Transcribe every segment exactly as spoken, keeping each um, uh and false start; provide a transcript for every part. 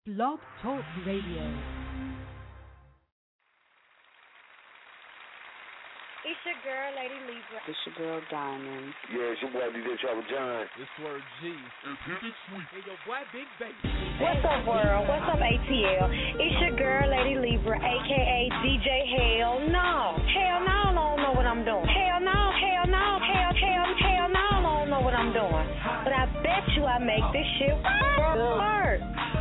Blog Talk Radio. It's your girl, Lady Libra. It's your girl, Diamond. Yeah, it's your boy, D J Travel John. It's Word G. And Pivot Sweet. And your boy, Big Baby. What's up, world? What's up, A T L? It's your girl, Lady Libra, a k a. D J Hell No. Hell no, I don't know what I'm doing. Hell no, hell no, hell, hell, hell no, I don't know what I'm doing. But I bet you I make this shit work.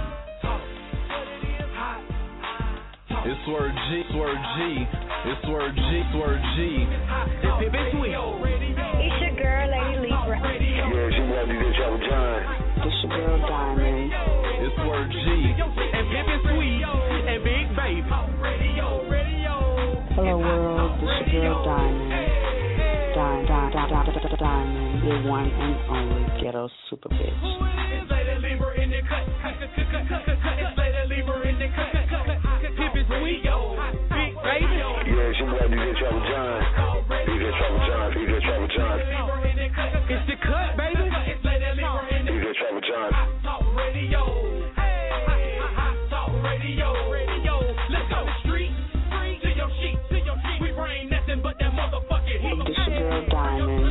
It's Word G. It's Word G. It's Word G. It's Word G. It's Pivot Sweet. It's your girl, Lady Libra. Yeah, it's your boy, D J Travel John. It's your girl, Diamond. It's Word G. And Pivot Sweet. And Big Baby. Hello, world. It's your girl, Diamond. Diamond, Diamond, Diamond, Diamond. Your one and only ghetto super bitch. It's Lady Libra in the cut. It's Lady Libra in the cut. Pivot Sweet. Big Baby. Yeah, it's your boy, D J Travel John. D J Travel John. D J Travel John. It's the cut, baby. D J Travel John. Talk radio. Hey, talk radio. Radio. Let's go the street. Free to your sheet. To your sheet. We bring nothing but that motherfucking heat. It's your girl, Diamond.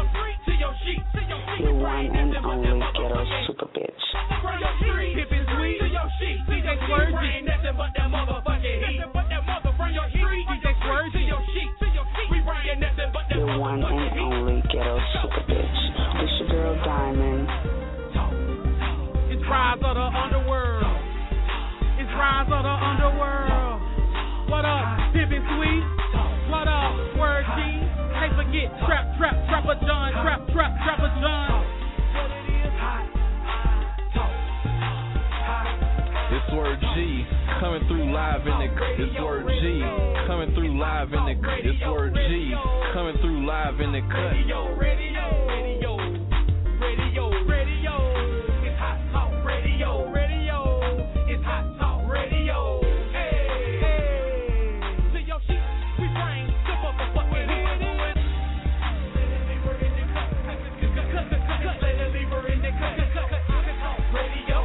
Your one and only ghetto super bitch. From your street. Pippin' sweet. To your sheet. D J Swerve. We bring nothing but that motherfucking heat. Nothing but that mother from your street. D J Swerve. To your sheet. To your sheet. We bring nothing but that Your one and only ghetto super bitch. It's your girl, Diamond. It's Rise of the Underworld. It's Rise of the Underworld. What up, Pippin' Sweet? What up, Word G? Hey, forget Trap, Trap, Trapper John, Trap, Trap, Trapper John. It's Word G coming through live in the. It's Word G coming through live in the. It's Word G coming through live in the cut. Radio, radio, radio, radio, radio. It's hot talk radio, radio. It's hot talk radio. Hey, hey. To your sheet, we bring the motherfucking heat. Let the lever in the cut. Radio.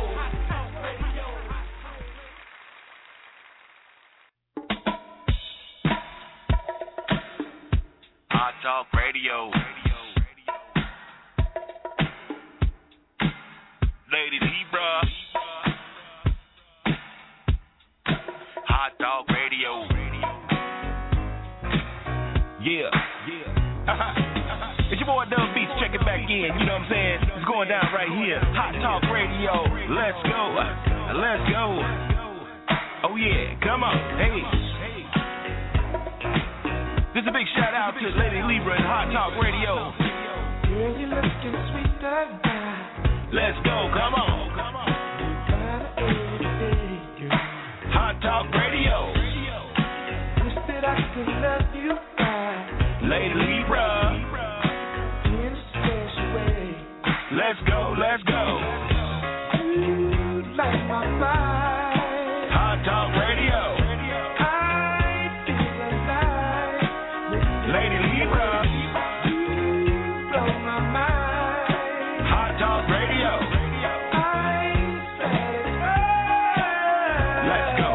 Hot Talk Radio. Lady Libra. Hot Talk Radio. Yeah, yeah. It's your boy Dub Beats checking back in. You know what I'm saying? It's going down right here. Hot Talk Radio. Let's go. Let's go. Oh yeah, come on. Hey. This is a big shout out to Lady Libra and Hot Talk Radio. Girl, you looking sweeter now. Let's go, come on. Hot Talk Radio. Wish that I could love you right. Lady Libra. In a special way. Let's go, let's go. You like my vibe. Hot Talk Radio. Lady Libra. You blow my mind. Hot Talk Radio. I'm satisfied. Let's go.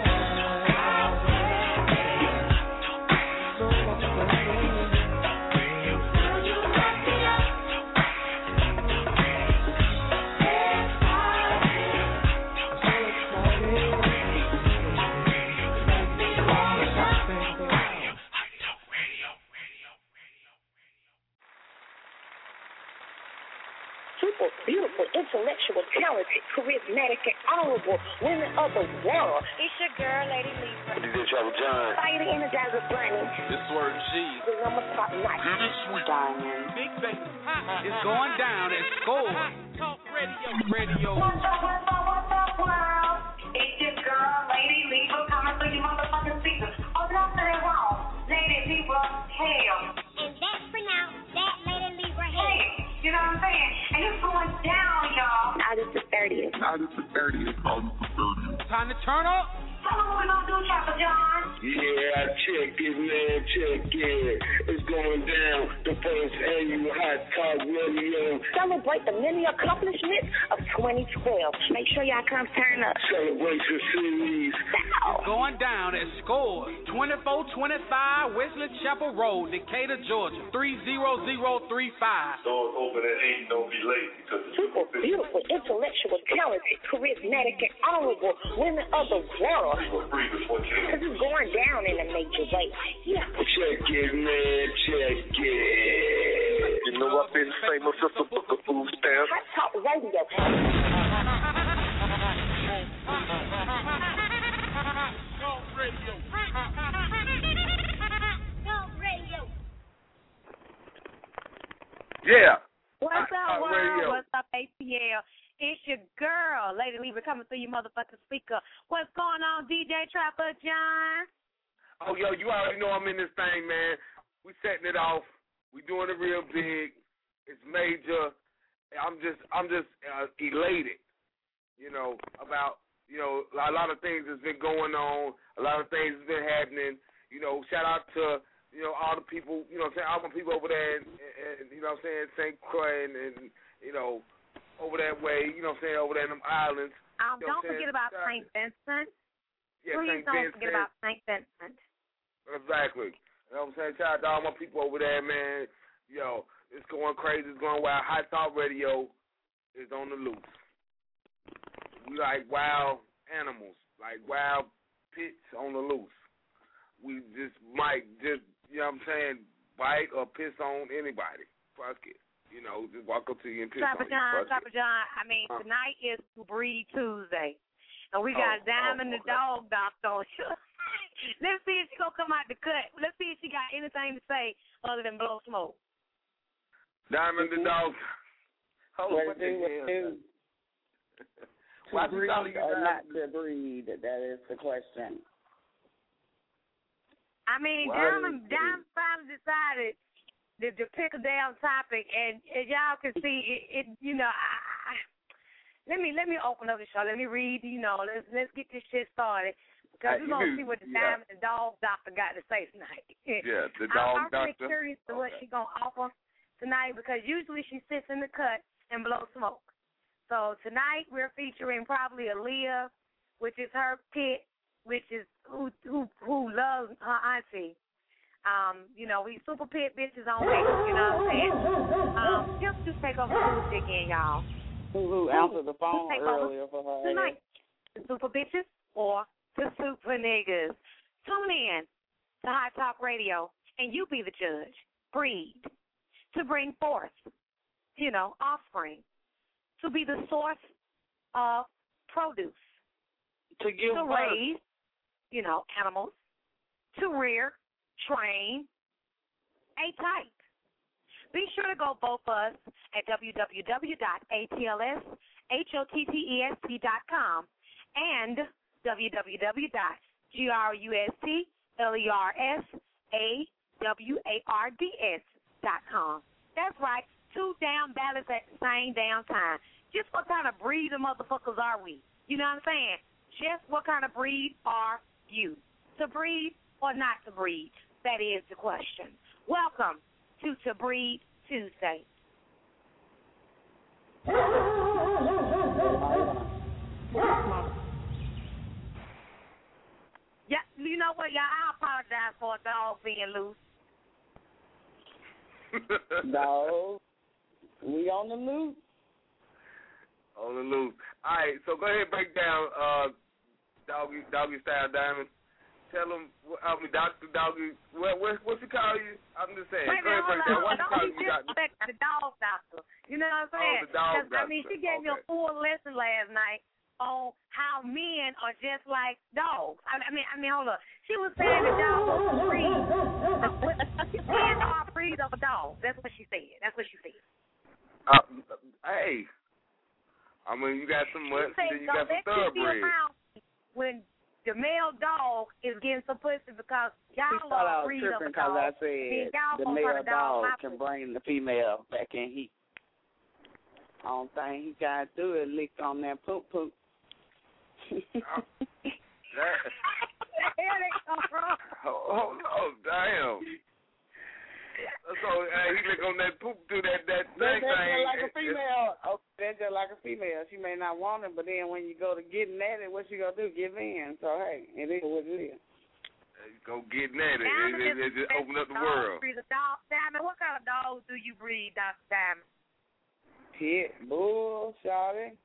Super beautiful, intellectual, talented, charismatic, and honorable women of the world. It's your girl, Lady Libra. D J Travel John. Fire the Energizer Bunny. It's Word G. The number top notch. Pivot Sweet. Diamond. Big Baby. It's going down. It's score. Talk Radio. Radio. What's up, what's up, what's up, world? It's your girl, Lady Libra, coming through your motherfucking speakers. Oh, don't say that wrong. Lady Libra, hell. And that's pronounced that Lady Libra Hey, head. you know what I'm saying? And it's going down, y'all. August the thirtieth. August the thirtieth. On Time to turn up. Tell them what we gonna do, Chopper John. Yeah, check it, man, check it. It's going down. The first annual Hot Talk Radio. Celebrate the many accomplishments of twenty twelve. Make sure y'all come turn up. Celebration series. It's going down at Scores, twenty-four twenty-five Wesley Chapel Road, Decatur, Georgia, three zero zero three five. Doors open at eight, don't be late because it's Super beautiful, intellectual, talented, charismatic, and honorable women of the world. Because it's going down in a major way. Yeah. Check it, man, check it. You know I've been famous as a book of food stamps. Hot Talk Radio. Talk Radio. Talk Radio. Yeah. What's Hot up, Talk world? Radio. What's up, A T L? It's your girl, Lady Libra, coming through your motherfucking speaker. What's going on, D J Trapper John? Oh, yo, you already know I'm in this thing, man. We setting it off. We doing it real big. It's major. I'm just, I'm just uh, elated, you know, about, you know, a lot of things that's been going on. A lot of things that's been happening. You know, shout out to, you know, all the people, you know what I'm saying, all my people over there, and, and you know what I'm saying, Saint Croix and, and, you know, over that way, you know what I'm saying, over there in them islands. Um, you know don't forget about Saint Vincent. Yeah, Please Saint don't Vincent. forget about Saint Vincent. Exactly. You know what I'm saying? Shout out to all my people over there, man. Yo, it's going crazy. It's going wild. Hot Talk Radio is on the loose. We like wild animals, like wild pits on the loose. We just might just, you know what I'm saying, bite or piss on anybody. Fuck it. You know, just walk up to you and piss Trapper on you. John, Fuck Trapper it. John, I mean, Huh. tonight is Breed Tuesday. And we Oh, got Diamond oh, the okay. dog doctor on. Let's see if she going to come out the cut. Let's see if she got anything to say other than blow smoke. Diamond the dog. Oh, What what do, the what hell? do? Why To you breed calling you or not Diamond? to breed? That is the question. I mean, Why Diamond, is it- Diamond finally decided to, to pick a damn topic, and as y'all can see, it, it you know, I, I, let me let me open up the show. Let me read, you know, let's let's get this shit started. Because Hey, we're going to you- see what the yeah. Diamond the dog doctor got to say tonight. Yeah, the I'm, dog I'm really doctor. curious to what Okay. she's going to offer tonight because usually she sits in the cut and blows smoke. So tonight we're featuring probably Aaliyah, which is her pit, which is who who who loves her auntie. Um, you know, we super pit bitches on Vegas, you know what I'm saying? Um, just just take over the booth again, y'all. Who, who answered the phone take over earlier for her? Tonight, the super bitches or the super niggas. Tune in to Hot Talk Radio, and you be the judge. Breed to bring forth, you know, offspring, to be the source of produce, To give to birth. raise, you know, animals, to rear, train, a type. Be sure to go vote for us at w w w dot a t l s hottest dot com and w w w dot grustlersawards dot com. That's right, two damn ballots at the same damn time. Just what kind of breed of motherfuckers are we? You know what I'm saying? Just what kind of breed are you? To breed or not to breed? That is the question. Welcome to To Breed Tuesday. Yeah, you know what, y'all? I apologize for a dog being loose. No. We on the loose. On the loose. All right, so go ahead and break down uh, doggy doggy style Diamond. Tell them, I mean, Doctor Doggy, what what what you call you? I'm just saying. Wait a Go ahead and break minute, down. hold What on. you Don't call be you, Doctor? disrespect the dog doctor. You know what I'm saying? Oh, the dog 'Cause, I mean, she doctor. gave me a Okay. full lesson last night on how men are just like dogs. I, I mean, I mean, hold up. She was saying the dog was a breed. Men are a breed of a dog. That's what she said. That's what she said. Uh, hey, I mean, you got some She mutts and said, then you don't got some let you be thoroughbreds. around when the male dog is getting some pussy because She y'all thought are a I was breed of a tripping because I dog. Then said y'all the gonna male try to dog my dog can pussy. bring the female back in heat. Only thing he got to do is lick on that poop poop. that, Where they come from? oh, oh, damn. So uh, he look on that poop through that that That's thing. just like a female. Oh, that's just like a female. She may not want it, but then when you go to getting at it, what you gonna do? Give in. So hey, it is what it is. Go getting at it. It, it, it just open up the world. Diamond, what kind of dogs do you breed, Doctor Diamond? Pit bull, shawty.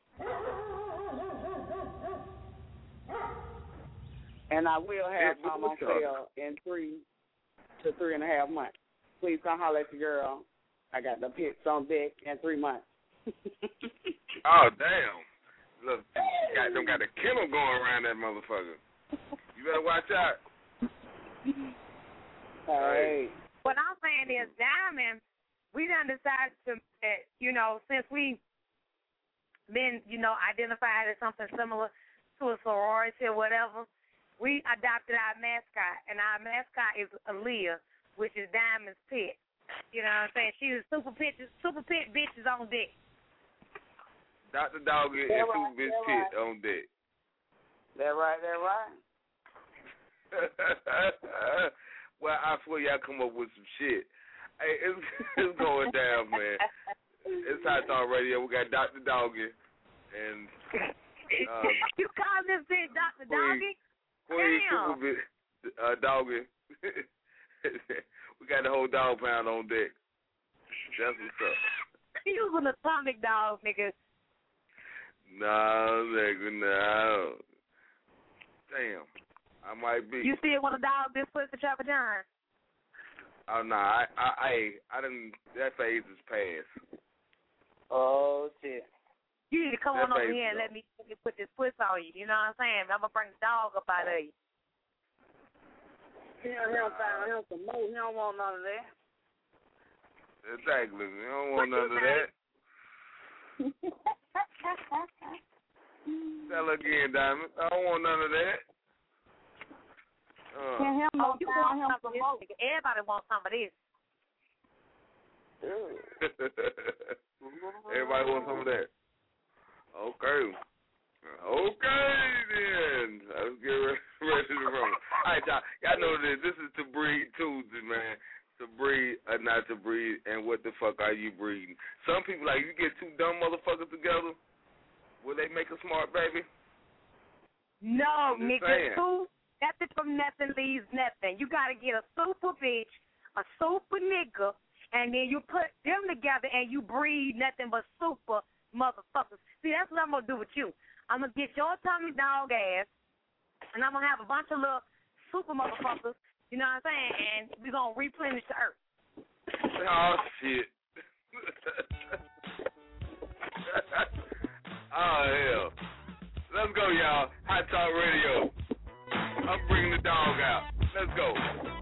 And I will have Pit some bull, on sale in three to three and a half months. Please come holler at your girl. I got the pits on deck in three months. Oh, damn. Look, got them got a kennel going around that motherfucker. You better watch out. Hey. What I'm saying is, Diamond, we done decided to, uh, you know, since we been, you know, identified as something similar to a sorority or whatever, we adopted our mascot, and our mascot is Aaliyah, which is Diamond's pet. You know what I'm saying? She's super pit, super pit bitches on deck. Doctor Doggy and Super Bitch Pit on deck. That right, that right. Well, I swear y'all come up with some shit. Hey, it's, it's going down, man. It's Hot Talk Radio. We got Doctor Doggy and um, you call this bitch Doctor Doggy? Queen Damn. Super Bitch uh, Doggy. We got the whole dog pound on deck. That's what's up. You was an atomic dog, nigga. No, nigga, no. Damn. I might be. You still want a dog this pussy Trapper John? Oh, no, I, I, I, I didn't, that phase is past. Oh, shit. You need to come That on over phase here and is let me, let me put this pussy on you. You know what I'm saying? I'm going to bring the dog up out of you. He don't, he don't find him some more. He don't want none of that. Exactly. You don't want What none you of that. Tell again, Diamond. I don't want none of that. Uh. Can him Oh, no you find want him some some of this? more. Nigga. Everybody wants some of this. Everybody wants some of that. Okay. Okay, then. Let's get ready, ready to roll. All right, y'all. Y'all know this. This is To Breed Tuesday, man. To breed or not to breed, and what the fuck are you breeding? Some people, like, you get two dumb motherfuckers together, will they make a smart baby? No, I'm just nigga. saying. Two, nothing from nothing leaves nothing. You got to get a super bitch, a super nigga, and then you put them together and you breed nothing but super motherfuckers. See, that's what I'm going to do with you. I'm going to get your tummy dog ass, and I'm going to have a bunch of little super motherfuckers, you know what I'm saying, and we're going to replenish the earth. Oh, shit. Oh, hell. Let's go, y'all. Hot Talk Radio. I'm bringing the dog out. Let's go.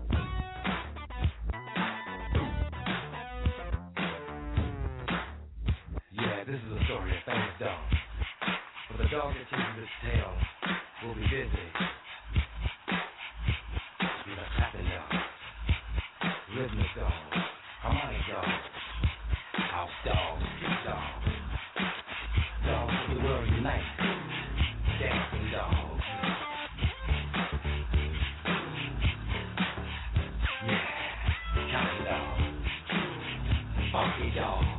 Yeah, this is a story of famous dogs. But the dog that chases this tale will be busy. We have clapping dogs, rhythmic dogs, harmonic dogs, house dogs, street dogs, dogs of the world unite, dancing dogs. Yeah, counting dogs, funky dogs.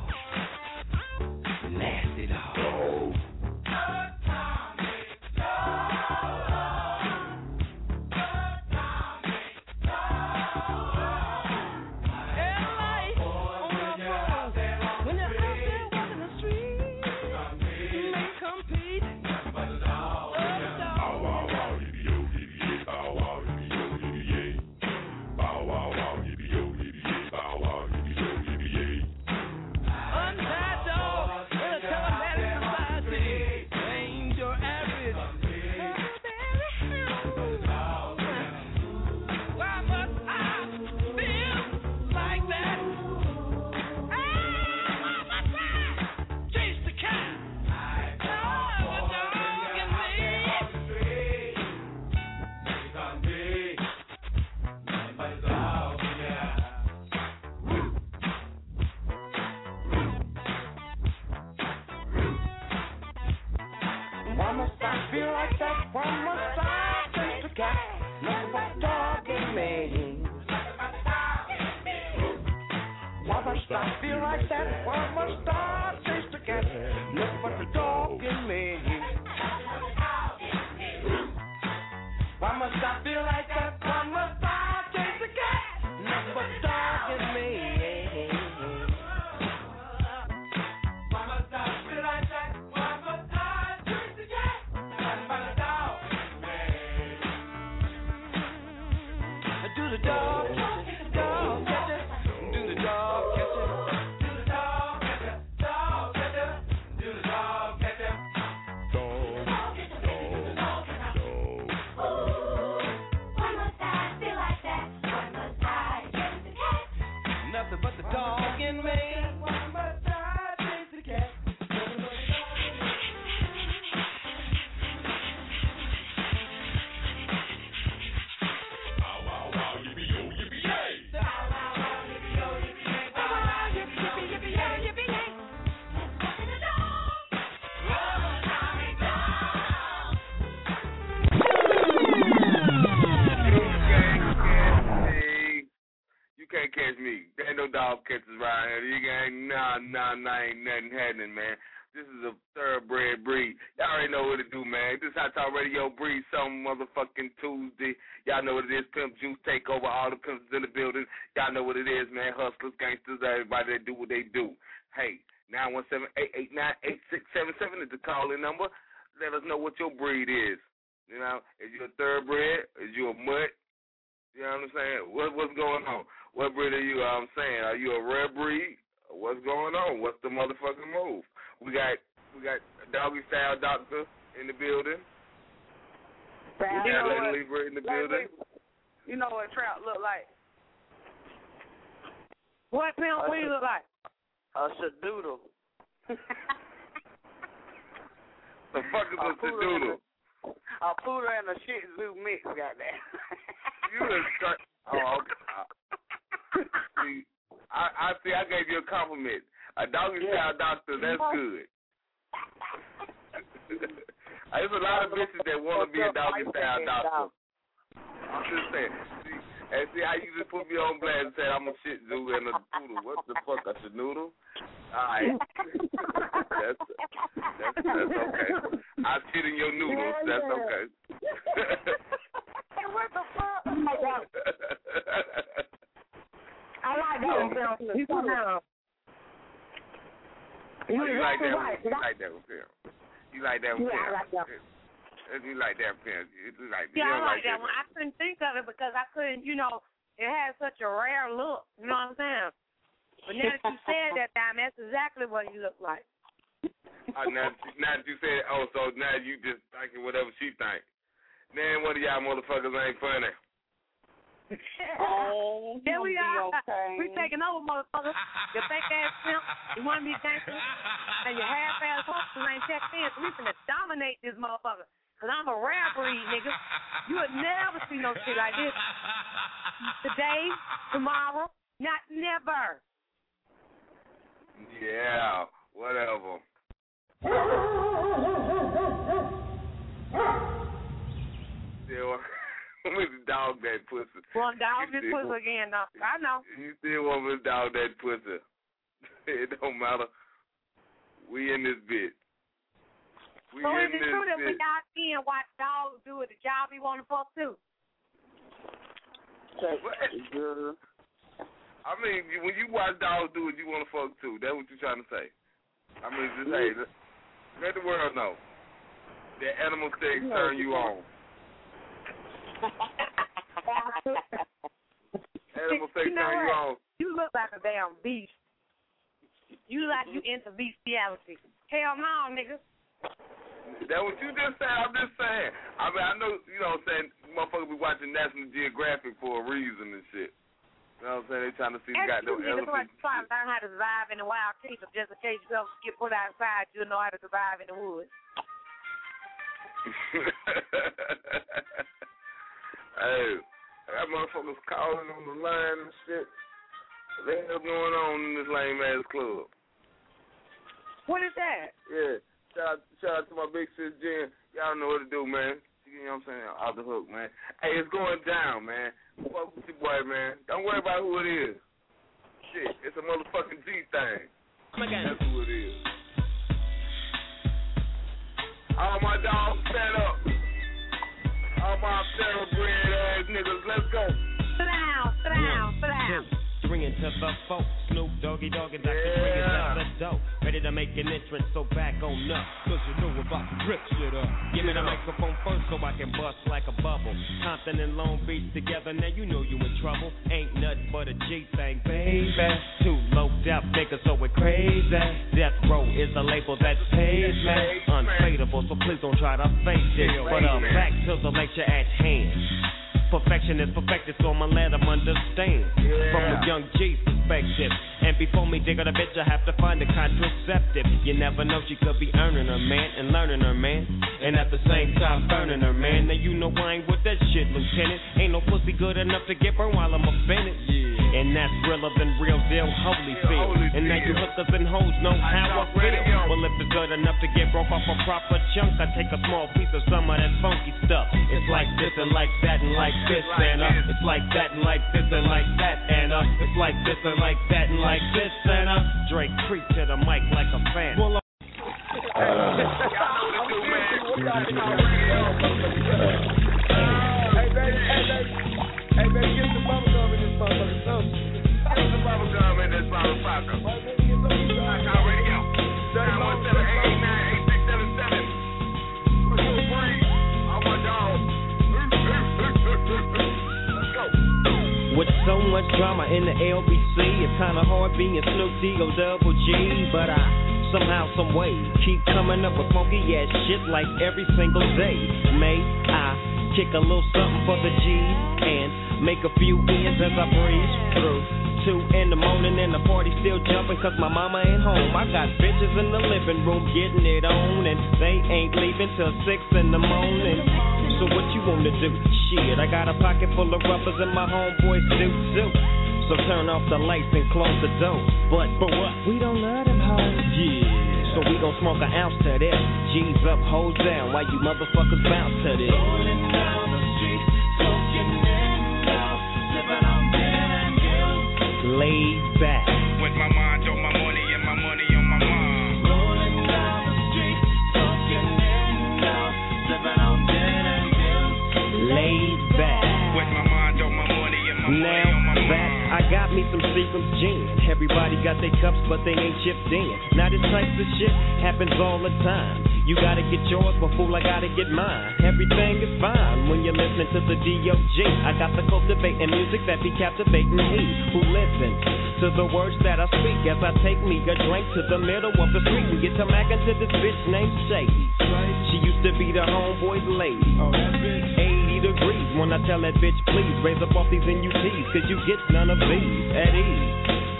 Nasty dog. Oh. When you're out there walking the street, you may compete. I feel like that? Why must I chase the cat? Nothing but the dog in me. Why must I feel like that? Why must I chase the cat? Nothing but the dog in me. Why must I feel like that? Why must I chase the cat? Nothing but the dog in me. Do the dog, dog, catch it. Do the dog, catch it. Do the dog, catch it. Dog, catch it. Do the dog, catch it. Dog, dog, dog. Why must I feel like that? Why must I chase the cat? Nothing but the dog in me. Why must I chase the cat? Can't catch me. There ain't no dog catchers around here. You ain't, nah, nah, nah, ain't nothing happening, man. This is a thoroughbred breed. Y'all already know what to do, man. This Hot Talk Radio breed some motherfucking Tuesday. Y'all know what it is. Pimp Juice take over all the pimps in the building. Y'all know what it is, man. Hustlers, gangsters, everybody that do what they do. Hey, nine one seven, eight eight nine, eight six seven seven is the calling number. Let us know what your breed is. You know, is you a thoroughbred? Is you a mutt? You know what I'm saying? What, what's going on? What breed are you? I'm saying, are you a rare breed? What's going on? What's the motherfucking move? We got we got a Doggy Style Doctor in the building. We You got know Lady what- Libra in the like, building. You know what Trout look like? What pimp? What do you look like? A shadoodle. The fuck is a shadoodle? A poodle and a shih tzu mix, goddamn. You is start. Oh, okay. See, I, I see. I gave you a compliment. A Doggy Style Doctor. That's good. There's a lot of bitches that want to be a Doggy Style Doctor. I'm just saying. See, and see how you just put me on blast and said I'm a shih tzu and a poodle. What the fuck, a shinoodle? All right. That's, that's, that's okay. I shit in your noodles. That's okay. What the fuck? Oh my God. I like that one, Phil. You come down. You, You like that right. one? You like that one, Phil? You like that one, Yeah, Phil? I like that one. You like that, Phil? You like Yeah, you I like like that one. I couldn't think of it because I couldn't, you know, it has such a rare look. You know what I'm saying? But now that you said that time, that's exactly what you look like. Uh, now, now that you said, oh, so now you just thinking whatever she think. Then one of y'all motherfuckers ain't funny. Oh, There we are. okay. We taking over, motherfuckers. Your fake ass pimp, you want to be gangster, and your half ass hustlers ain't checked in. So we finna dominate this motherfucker. Cause I'm a rare breed, nigga. You would never see no shit like this. Today, tomorrow, not never. Yeah, whatever. Still want me to dog that pussy. One dog You this still- pussy again, though. I know. You still want me to dog that pussy. It don't matter. We in this bitch. We So in is it this true that when bitch. y'all see and watch dogs do it, the job you want to fuck too? I mean, you- when you watch dogs do it, you want to fuck too. That's what you're trying to say. I mean, just hey, let, let the world know that animal sex turn you on. Animal sex You know turn you what? on. You look like a damn beast. You like you into bestiality. Hell no, nigga. That what you just said. I'm just saying. I mean, I know, you know what I'm saying, motherfuckers be watching National Geographic for a reason and shit. You know what I'm saying? They trying to see the goddamn Niggas elephants. trying to learn how to survive in the wild kingdom just in case you ever get put outside, you'll know how to survive in the woods. Hey, I got motherfuckers calling on the line and shit. What the hell going on in this lame ass club? What is that? Yeah. Shout out, shout out to my big sis Jen. Y'all know what to do, man. You know what I'm saying? Off the hook, man. Hey, it's going down, man. Fuck with your boy, man. Don't worry about who it is. Shit, it's a motherfucking G thing. That's who it is. All my dogs, stand up. All my thoroughbred ass niggas, let's go. Sit down, sit down, sit down. Bringing to the folk, Snoop Doggy Dogg and Doctor Dre is out the dough. Ready to make an entrance, so back on up. Cause you know about to rip shit up. Give me the microphone first so I can bust like a bubble. Compton and Long Beach together, now you know you in trouble. Ain't nothing but a G thing, baby. Too low death niggas, so we're crazy. Death Row is a label that pays, man. Unfadable, so please don't try to fake this. But uh, back to the lecture at hand. Perfection is perfected, so I'ma let them understand. Yeah. From a young G's perspective. And before me dig on a bitch, I have to find a contraceptive. You never know, she could be earning her, man, and learning her, man. And at the same time, burning her, man. Now you know I ain't with that shit, Lieutenant. Ain't no pussy good enough to get burned while I'm offended. Yeah. And that's realer than real deal, holy yeah, feel. Holy and now you hookers and hoes know how I feel. Well, if it's good enough to get broke off a proper chunk, I take a small piece of some of that funky stuff. It's like this and like that and like this and uh, it's like that and like this and like that and uh, it's like this and like that and like this and uh, Drake creep to the mic like a fan. Well, uh, hey baby, hey baby, hey baby, get some bubble gum in this motherfucker, so get some bubble gum in this motherfucker. I already go. nine one seven, eight eight nine, eight six seven seven. What's your brain? Oh my dog. With so much drama in the L B C, it's kinda hard being Snoop D-O double G, but I somehow, some way keep coming up with funky ass shit like every single day. May I kick a little something for the G and make a few ends as I breeze through. Two in the morning and the party still jumping cause my mama ain't home. I got bitches in the living room getting it on and they ain't leaving till six in the morning. So what you wanna do? Shit, I got a pocket full of rubbers and my homeboys do too. So turn off the lights and close the door. But for what? We don't love them hoes. Yeah. So we gon' smoke an ounce to this. G's up, hoes down, while you motherfuckers bounce to this. Rolling down the street, smoking in love, sipping on gin and juice. Laid back. With my mind on my money and my money on my mind. Rolling down the street, smoking in love, sipping on gin and juice. Laid back. With my mind on my money and my now, money on my mind. Back, I got me some Seagram's gin. Everybody got their cups, but they ain't chipped in. Now this type of shit happens all the time. You gotta get yours, but fool, I gotta get mine. Everything is fine when you're listening to the D O G. I got the cultivating music that be captivating he who listens to the words that I speak as I take me a drink to the middle of the street and get to mackin' to this bitch named Shady. She used to be the homeboy's lady. eighty degrees when I tell that bitch, please raise up off these N U Ts, cause you get none of these at ease.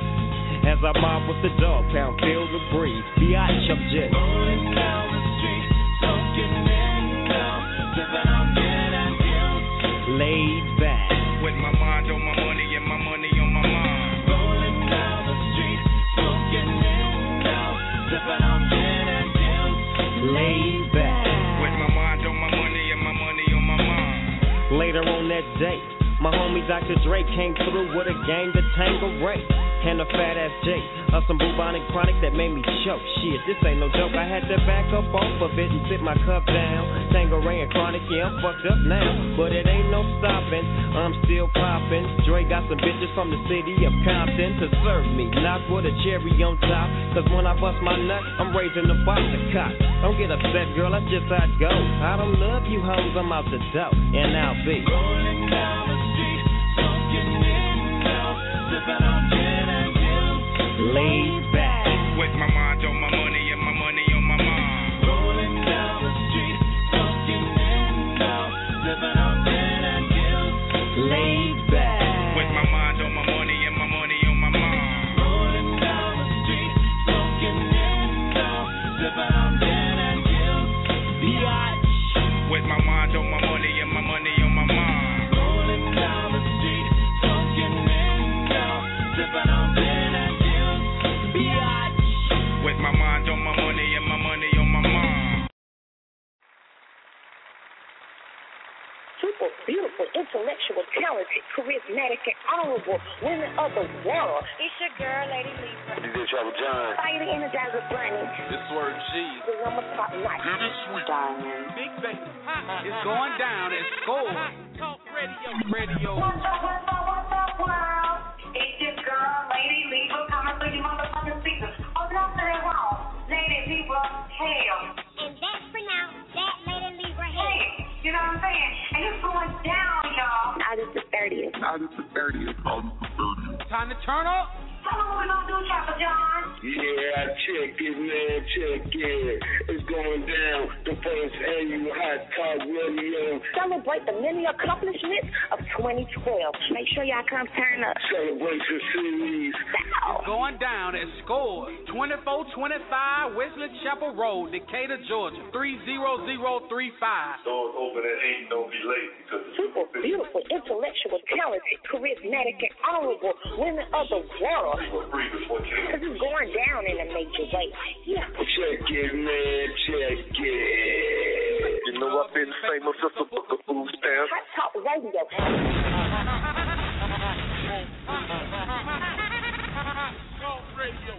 As I mob with the dog pound, feel the breeze. Biatch, I'm just rolling down the street, smoking in love, sipping on gin and juice. Laid back. With my mind on my money and my money on my mind. Rolling down the street, smoking in love, sipping on gin and juice. Laid back. With my mind on my money and my money on my mind. Later on that day, my homie Doctor Dre came through with a gang to Tango Ray and a fat ass J of some bubonic chronic that made me choke. Shit, this ain't no joke. I had to back up off of it and sit my cup down. Tango Ray and chronic, yeah, I'm fucked up now, but it ain't no stopping. I'm still popping. Dre got some bitches from the city of Compton to serve me, not with a cherry on top. Cause when I bust my nut, I'm raising the box of cops. Don't get upset, girl, that's just how it goes. I don't love you hoes, I'm out the dough, and I'll be rolling down the street, smoking in love, sipping on gin and juice. Laid back. With my mind on my money and my money on my mind. Rolling down the street, smoking in love, sipping on gin and juice. Laid back. With my mind on my money and my money on my mind. Rolling down the street, smoking in love, sipping on gin and juice. Biatch. With my mind on my money and my money on my mind. Rolling down the street, smoking in love, sipping on gin and juice. Biatch. With my mind on my money and my money on my mind. super beautiful, intellectual, talented, charismatic, and honorable women of the world. It's your girl, Lady Libra. D J Trouble John. Fire the Energizer Bunny. It's Word G. The number top notch. Get it sweet. Diamond. Big baby. It's going down. It's score. Talk radio. Radio. What's up, what's up, what's up, world? It's your girl, Lady Libra, coming through your motherfucking speakers. Oh, don't say it wrong. Lady Libra, hell. And that's pronounced that Lady Libra hell. Hey, you know what I'm saying? And it's going down, y'all. August the thirtieth. August the thirtieth. August the thirtieth. Time to turn up. Tell them what we're going to do, Chopper John. Yeah, check it, man, check it. It's going down. The first annual Hot Talk Radio. Celebrate the many accomplishments of twenty twelve. Make sure y'all come turn up. Celebration series. It's going down at Score, twenty-four twenty-five Wesley Chapel Road, Decatur, Georgia, three zero zero three five. Doors open at eight, don't be late. Because super beautiful, intellectual, talented, charismatic, and honorable women of the world. Because it's going down in a major way. Yeah. Check it, man, check it. You know I've been famous as a book of food stamps. Hot Talk Radio. Talk Radio.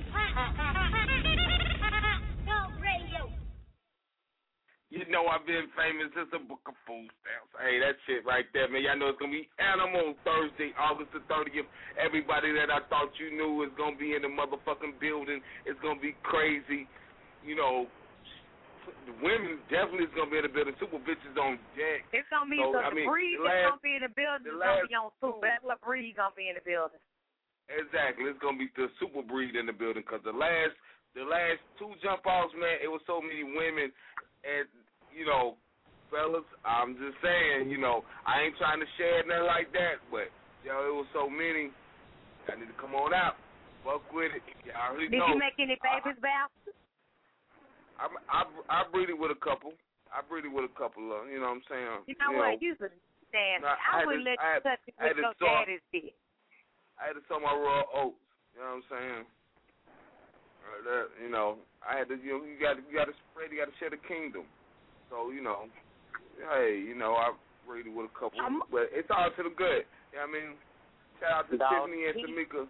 Talk Radio. You know I've been famous as a book of food stamps. Hey, that shit right there, man. Y'all know it's going to be Animal Thursday, August the thirtieth. Everybody that I thought you knew is going to be in the motherfucking building. It's going to be crazy. You know, the women definitely is going to be in the building. Super bitches on deck. It's going to be so, the I mean, breed the that's last, going to be in the building. the It's going to last, be on super. That's what breed going to be in the building. Exactly. It's going to be the super breed in the building because the last, the last two jump offs, man, it was so many women. And, you know, fellas, I'm just saying, you know, I ain't trying to share nothing like that, but, yo, it was so many. I need to come on out. Fuck with it. Y'all already Did know. you make any babies, Val? I, I, I breeded with a couple. I breeded with a couple of, you know what I'm saying? You know you what? Know, You should stand. no, I, I would to, let I you had, touch it I with had your to sow, daddy's dick. I had to sow my raw oats. You know what I'm saying? Uh, that, you know, I had to, you know, you got you got to spread, you got to share the kingdom. So, you know, hey, you know, I breeded with a couple, um, but it's all to the good. You know what I mean? Shout out to dog, Tiffany and Tamika.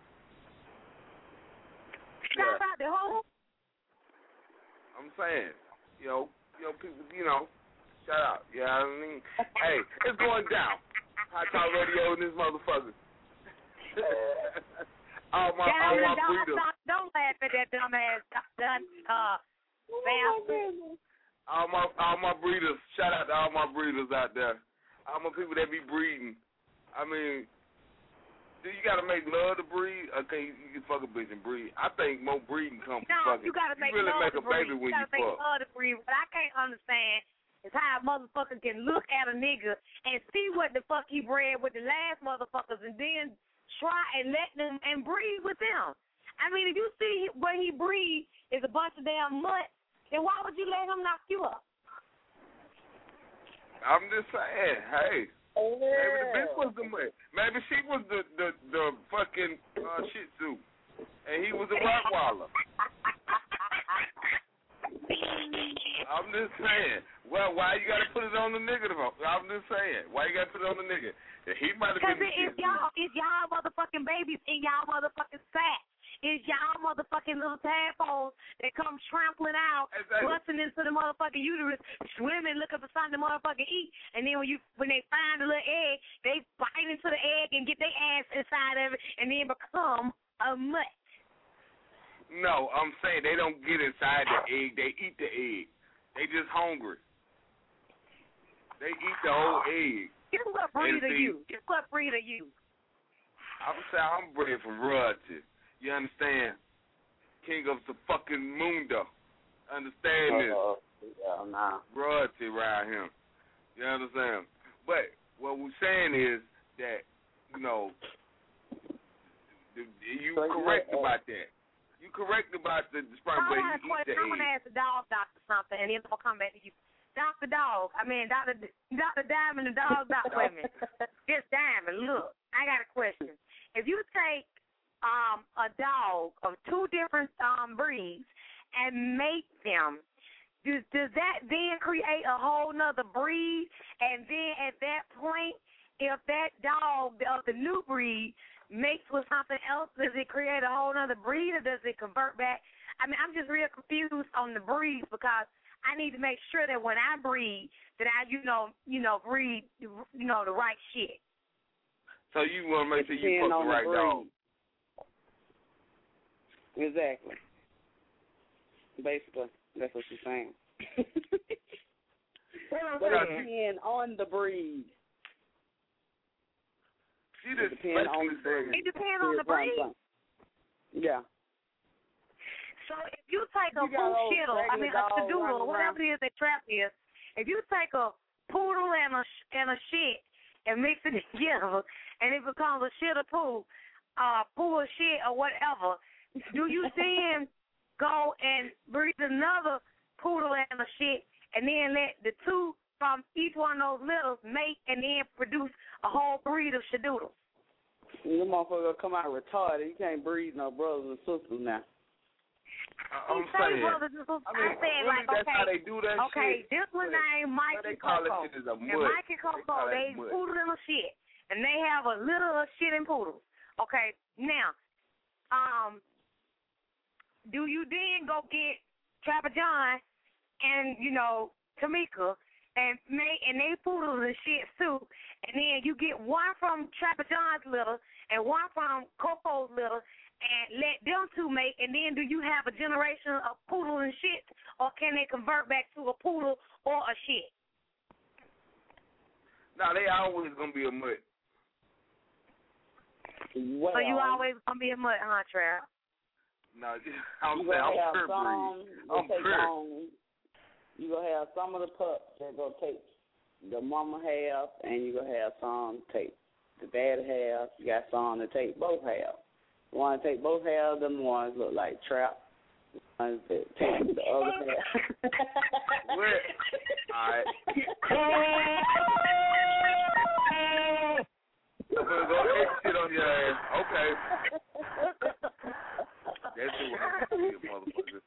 Shout out to who? I'm saying, you know, you know, people, you know, shout out. You know what I mean? Hey, it's going down. Hot Talk Radio in this motherfucker. all my, all my don't, breeders. don't, don't laugh at that dumbass done, uh, bastard. All my, all my breeders. Shout out to all my breeders out there. All my people that be breeding. I mean, do you gotta make love to breed? Okay, you can fuck a bitch and breed. I think more breeding comes from No, fucking. you gotta make you really love make to a baby breed. when you you gotta make fuck. love to breed. What I can't understand is how a motherfucker can look at a nigga and see what the fuck he bred with the last motherfuckers and then try and let them and breed with them. I mean, if you see what he breed is a bunch of damn mutts, then why would you let him knock you up? I'm just saying, hey, oh, maybe the bitch was the man. Maybe she was the the, the fucking uh, Shih Tzu, and he was a Rottweiler. I'm just saying. Well, why you gotta put it on the nigga? Though? I'm just saying. Why you gotta put it on the nigga? He might have been. Because it's y'all, it's y'all motherfucking babies in y'all motherfucking sack. It's y'all motherfucking little tadpoles that come trampling out, exactly. busting into the motherfucking uterus, swimming, looking for something to motherfucking eat. And then when you when they find the little egg, they bite into the egg and get their ass inside of it and then become a mutt. No, I'm saying they don't get inside the egg. They eat the egg. They just hungry. They eat the whole egg. Guess what breed are you? Guess what breed are you? I'm saying I'm bred from royalty. You understand? King of the fucking mundo. Understand this? Uh-oh. Yeah, nah. Royalty around him. You understand? But what we're saying is that, you know, the, you so correct you about that. You correct about the, the sperm, but you eat the egg. I'm going to ask the dog doctor something, and then I'll come back to you. Doctor Dog, I mean, Doctor Doctor Diamond, the dog doctor. Wait a minute. Just Diamond, look, I got a question. If you take um, a dog of two different um, breeds and mate them, does, does that then create a whole nother breed? And then at that point, point, if that dog of the new breed mates with something else, does it create a whole other breed, or does it convert back? I mean, I'm just real confused on the breeds because I need to make sure that when I breed, that I, you know, you know, breed, you know, the right shit. So you want to make sure you fuck the right dog. Exactly. Basically, that's what she's saying. But it depends on the breed. She just it depends on the breed. It depends on the breed. Yeah. So if you take a poodle shittle, I mean a shadoodle, or whatever it is that trap is, if you take a poodle and a and a shit and mix it together, and it becomes a shit or poo, uh, poo or shit or whatever, do you then go and breed another poodle and a shit, and then let the two from each one of those littles mate and then produce a whole breed of shadoodles? You motherfucker come out retarded. You can't breed no brothers and sisters now. I'm saying, brothers and sisters. I mean, I'm saying, really, like, that's okay, how they do that okay, shit. this one named Mike they and call Coco. that shit is a And mud. Mike and Coco, they, they poodle and a shit. And they have a little of shit and poodles. Okay, now, um, do you then go get Trapper John and, you know, Tamika and make, and they poodles and shit too, and then you get one from Trapper John's litter and one from Coco's litter, and let them two mate, and then do you have a generation of poodle and shit, or can they convert back to a poodle or a shit? No, they always gonna be a mutt. Well, so you always gonna be a mutt, huh, Trav? No, I'm you saying I'm have pure some, breed. I'm take pure. On, you gonna have some of the pups that gonna take the mama half, and you gonna have some take the dad half. You got some that take both halves. The ones that take both halves, them ones look like trap. The ones that take the other half. What? All right. I'm gonna go X shit on your ass. Okay. That's what I'm gonna be, motherfucker.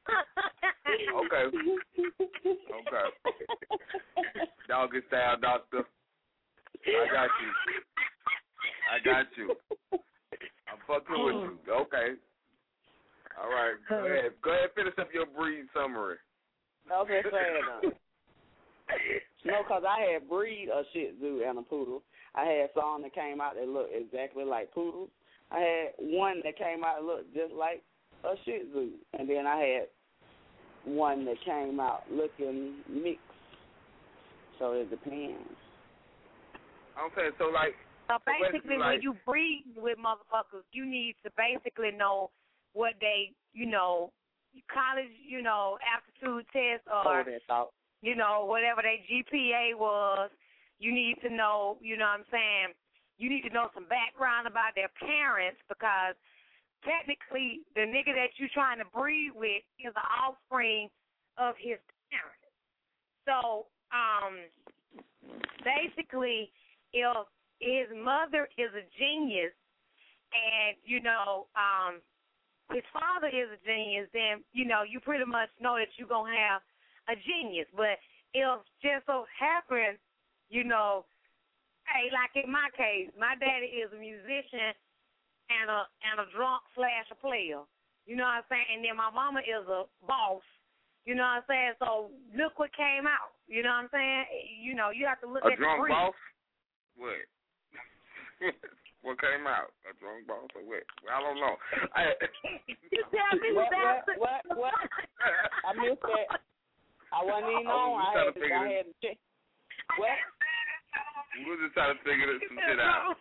Okay. Okay. Doggy style, doctor. I got you. I got you. I'm fucking with you. Okay. All right. Go ahead. Go ahead and finish up your breed summary. Okay, saying no, because I had breed a Shih Tzu and a poodle. I had some that came out that looked exactly like poodles. I had one that came out that looked just like a Shih Tzu. And then I had one that came out looking mixed. So it depends. I'm saying, so like, So basically, like, when you breed with motherfuckers, you need to basically know what they, you know, college, you know, aptitude test or, you know, whatever their G P A was. You need to know, you know what I'm saying, you need to know some background about their parents because technically the nigga that you're trying to breed with is the offspring of his parents. So um, basically, if his mother is a genius and, you know, um, his father is a genius, then, you know, you pretty much know that you're going to have a genius. But if just so happens, you know, hey, like in my case, my daddy is a musician and a and a drunk slash a player. You know what I'm saying? And then my mama is a boss. You know what I'm saying? So look what came out. You know what I'm saying? You know, you have to look a at the drunk breed. boss? What? What came out? A drunk boss or what? I don't know. I, you tell me what, what, what, what, what? I missed that. I wasn't even on. I had, to, I had to check. What? We were just trying to figure this some shit out.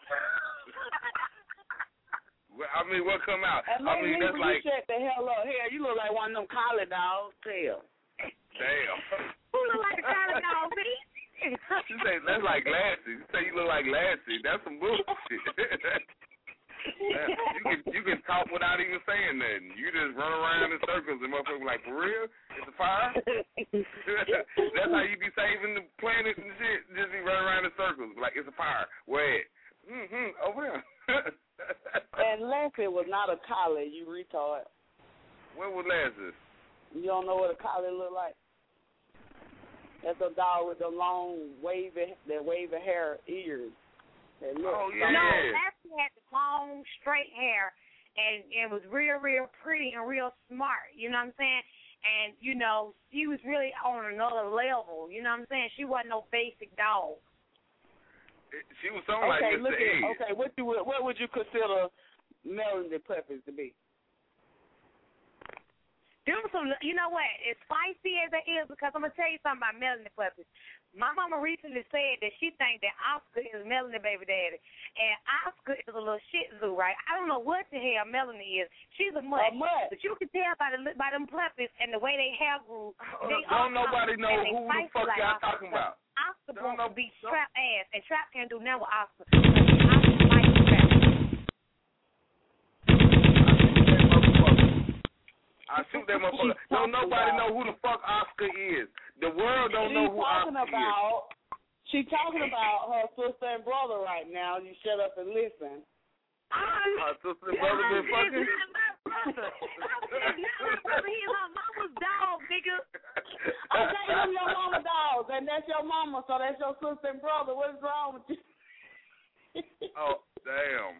Well, I mean, what come out? And I mean, that's like. You shut the hell up. Hell, you look like one of them collie dogs. Hell. Damn. Who look like a collie dog, me? You say that's like Lassie. You say you look like Lassie. That's some bullshit. you can you can talk without even saying nothing. You just run around in circles and motherfuckers like, for real? It's a fire? That's how you be saving the planet and shit. Just be running around in circles like it's a fire. Where? Mm-hmm. Over there. And Lassie was not a collie, you retard. Where was Lassie? You don't know what a collie look like? That's a dog with the long wavy, the wavy hair ears. That look Oh, yeah. No, Lassie had the long, straight hair, and and was real, real pretty and real smart. You know what I'm saying? And you know, she was really on another level. You know what I'm saying? She wasn't no basic dog. She was something Okay, like look Mister at Ed. okay. What you would what would you consider Melanie puppies to be? Them some, you know what? As spicy as it is, because I'm gonna tell you something about Melanie puppies. My mama recently said that she thinks that Oscar is Melanie baby daddy, and Oscar is a little Shih Tzu, right? I don't know what the hell Melanie is. She's a mutt, A mutt. but you can tell by the by them puppies and the way they hair grew. They Don't are nobody know and they who the spicy fuck like y'all Oscar. talking about. Oscar Don't wants to know- be don't- Trap ass, and Trap can't do nothing with Oscar. Oscar spicy Trap. I shoot that motherfucker. Don't nobody know who the fuck Oscar is. The world don't She's know who talking Oscar is. about. She's talking about her sister and brother right now. You shut up and listen. My sister and brother been fucking. He's my mama's dog, nigga. Okay, them your mama dogs, and that's your mama, so that's your sister and brother. What's wrong with you? Oh, damn.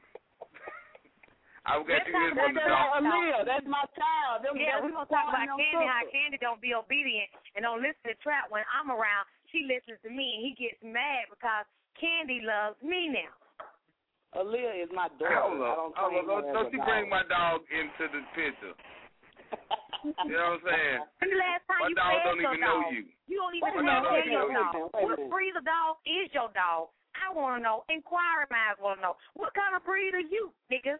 I will get Let's you this talk from the about dog. that. Aaliyah, that's my child. Them, Yeah, that's we're going to talk about your Candy, how sister. Candy don't be obedient and don't listen to Trap when I'm around. She listens to me, and he gets mad because Candy loves me now. Aaliyah is my daughter. Hold I up. don't Hold claim up. her Don't as you a bring dog. my dog into the picture. You know what I'm saying? When the last time My you dog fed don't your even know dog? you. You don't even Wait a know minute, wait a your minute, dog. wait a minute, wait a What minute. breed of dog is your dog? I want to know. Inquiry minds want to know. What kind of breed are you, nigga?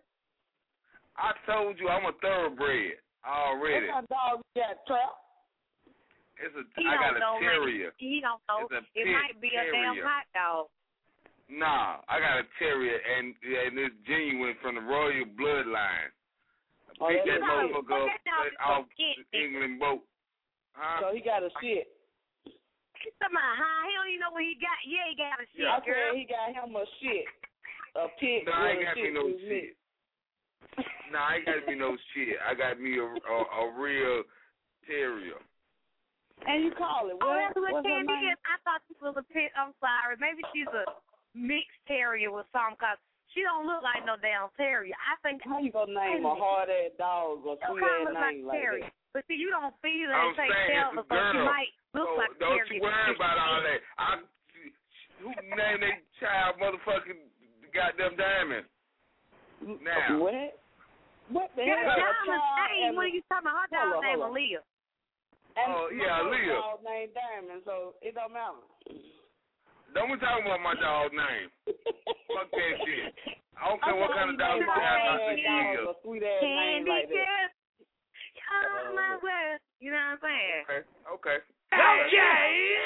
I told you I'm a thoroughbred already. What kind of dog you got, Trap? It's a. He I got don't a know. terrier. Maybe. He don't know. It's a It pit might be a damn terrier. hot dog. Nah, I got a terrier, and and it's genuine from the royal bloodline. I Oh, picked that that is- motherfucker That dog up is off so cute. the England boat. Huh? So he got a shit. He's talking about, huh? He don't even know what he got. Yeah, he got a shit, I girl. said he got him a shit. A pit No, I ain't with a got me shit no with me. shit. No, I ain't got me no shit. I got me a a, a real terrier. And you call it Oh, what? that's what What's her Candy name? is. I thought this was a pit. I'm sorry. Maybe she's a mixed terrier with something, because she don't look like no damn terrier. I think. How you gonna name a hard ass dog or Don't sweet call ass her like name like terrier. that? But see, you don't feel it I'm and take saying care it's of a her, so she girl. might look So like a don't terrier. you worry about all that. I who named their child motherfucking goddamn Diamond? Now. What? What the Yeah, hell? A Diamond's child name. and What a- are you talking about? Her Hold dog's on, name hold on. Aaliyah. And Oh, my yeah, other Aaliyah. dog named Diamond, so it don't matter. Don't be talking about my dog's name. Fuck that shit. I don't care I what thought kind you of dog named you a have hard out ass the dog years. a sweet ass name Candy like that. girl. Oh, my word. You know what I'm saying? Okay, okay. Okay.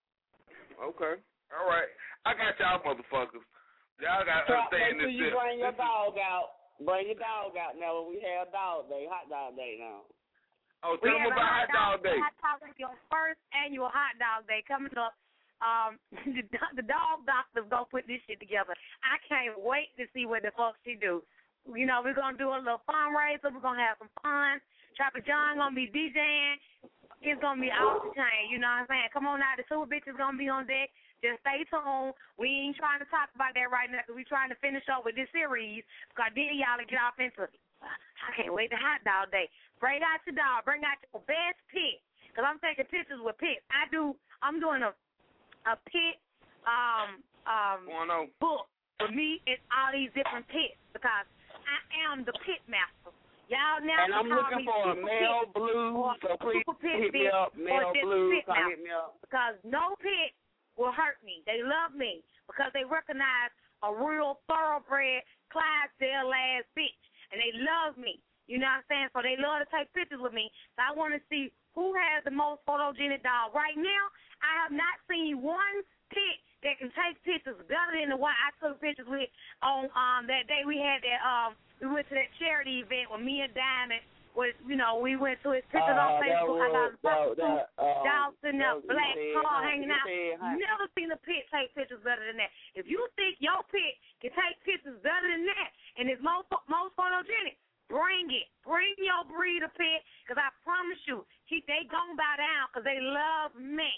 Okay. All right. I got y'all motherfuckers. Y'all got to Trap, understand make sure this you shit. bring your This is- dog out. Bring your dog out now. We have dog day, hot dog day now. Oh, We tell them have a about hot Hot Dog Day. Hot dog day, your first annual hot dog day coming up. Um, the, the dog doctor's gonna put this shit together. I can't wait to see what the fuck she do. You know, we're gonna do a little fundraiser. We're gonna have some fun. Trapper John gonna be DJing. It's gonna be off the chain. You know what I'm saying? Come on out. The super bitch is gonna be on deck. Just stay tuned. We ain't trying to talk about that right now because we're trying to finish up with this series. Because then y'all will get off into, I can't wait to hot dog day. Bring out your dog. Bring out your best pit. Because I'm taking pictures with pits. I do, I'm doing a a pit um, um, book. For me, it's all these different pits because I am the pit master. Y'all now And I'm call looking me for a Super male Pit blue, or so please Super Pit hit me bitch up. or Male just blue, Pit come master. hit me up. Because no pit will hurt me. They love me because they recognize a real thoroughbred Clydesdale ass bitch, and they love me. You know what I'm saying? So they love to take pictures with me. So I want to see who has the most photogenic dog. Right now, I have not seen one pit that can take pictures better than the one I took pictures with on um that day we had that um we went to that charity event with me and Diamond. Was, you know, we went to his pictures Uh, on that Facebook. I got was- a purple that- suit, that, um, dog sitting that up, was- black he said, car huh, hanging he out. said, huh. Never seen a pit take pictures better than that. If you think your pit can take pictures better than that and is most, most photogenic, bring it. Bring your breed of pit because I promise you, he, they gon' bow down because they love me.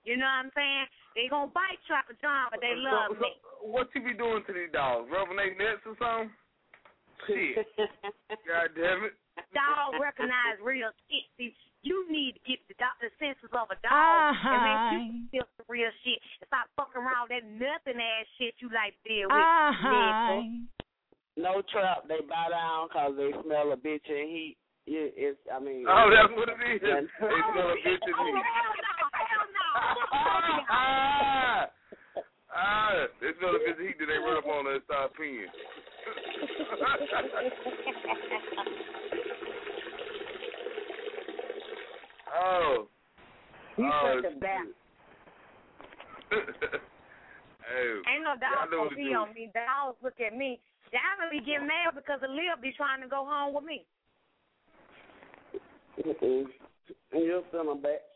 You know what I'm saying? They gonna bite Chopper John, but they love so, so, me. What you be doing to these dogs? Rubbing their nuts or something? Shit. God damn it. Dog recognize real shit. See, you need to get the, the senses of a dog uh-huh. and make you feel the real shit. And stop fucking around with that nothing ass shit you like to deal with. Uh-huh. No trap. They bow down because they smell a bitch and heat. It, it's, I mean. Oh, that's what it is. And, they smell a bitch and heat. Ah, ah, they smell a bitch and heat. Then they run up on her and start peeing. Oh. You oh, such a bat. Hey, ain't no dogs gonna pee on me. Dogs look at me. Y'all gonna be getting mad because the Lil be trying to go home with me. Mm-mm. And you'll send them back.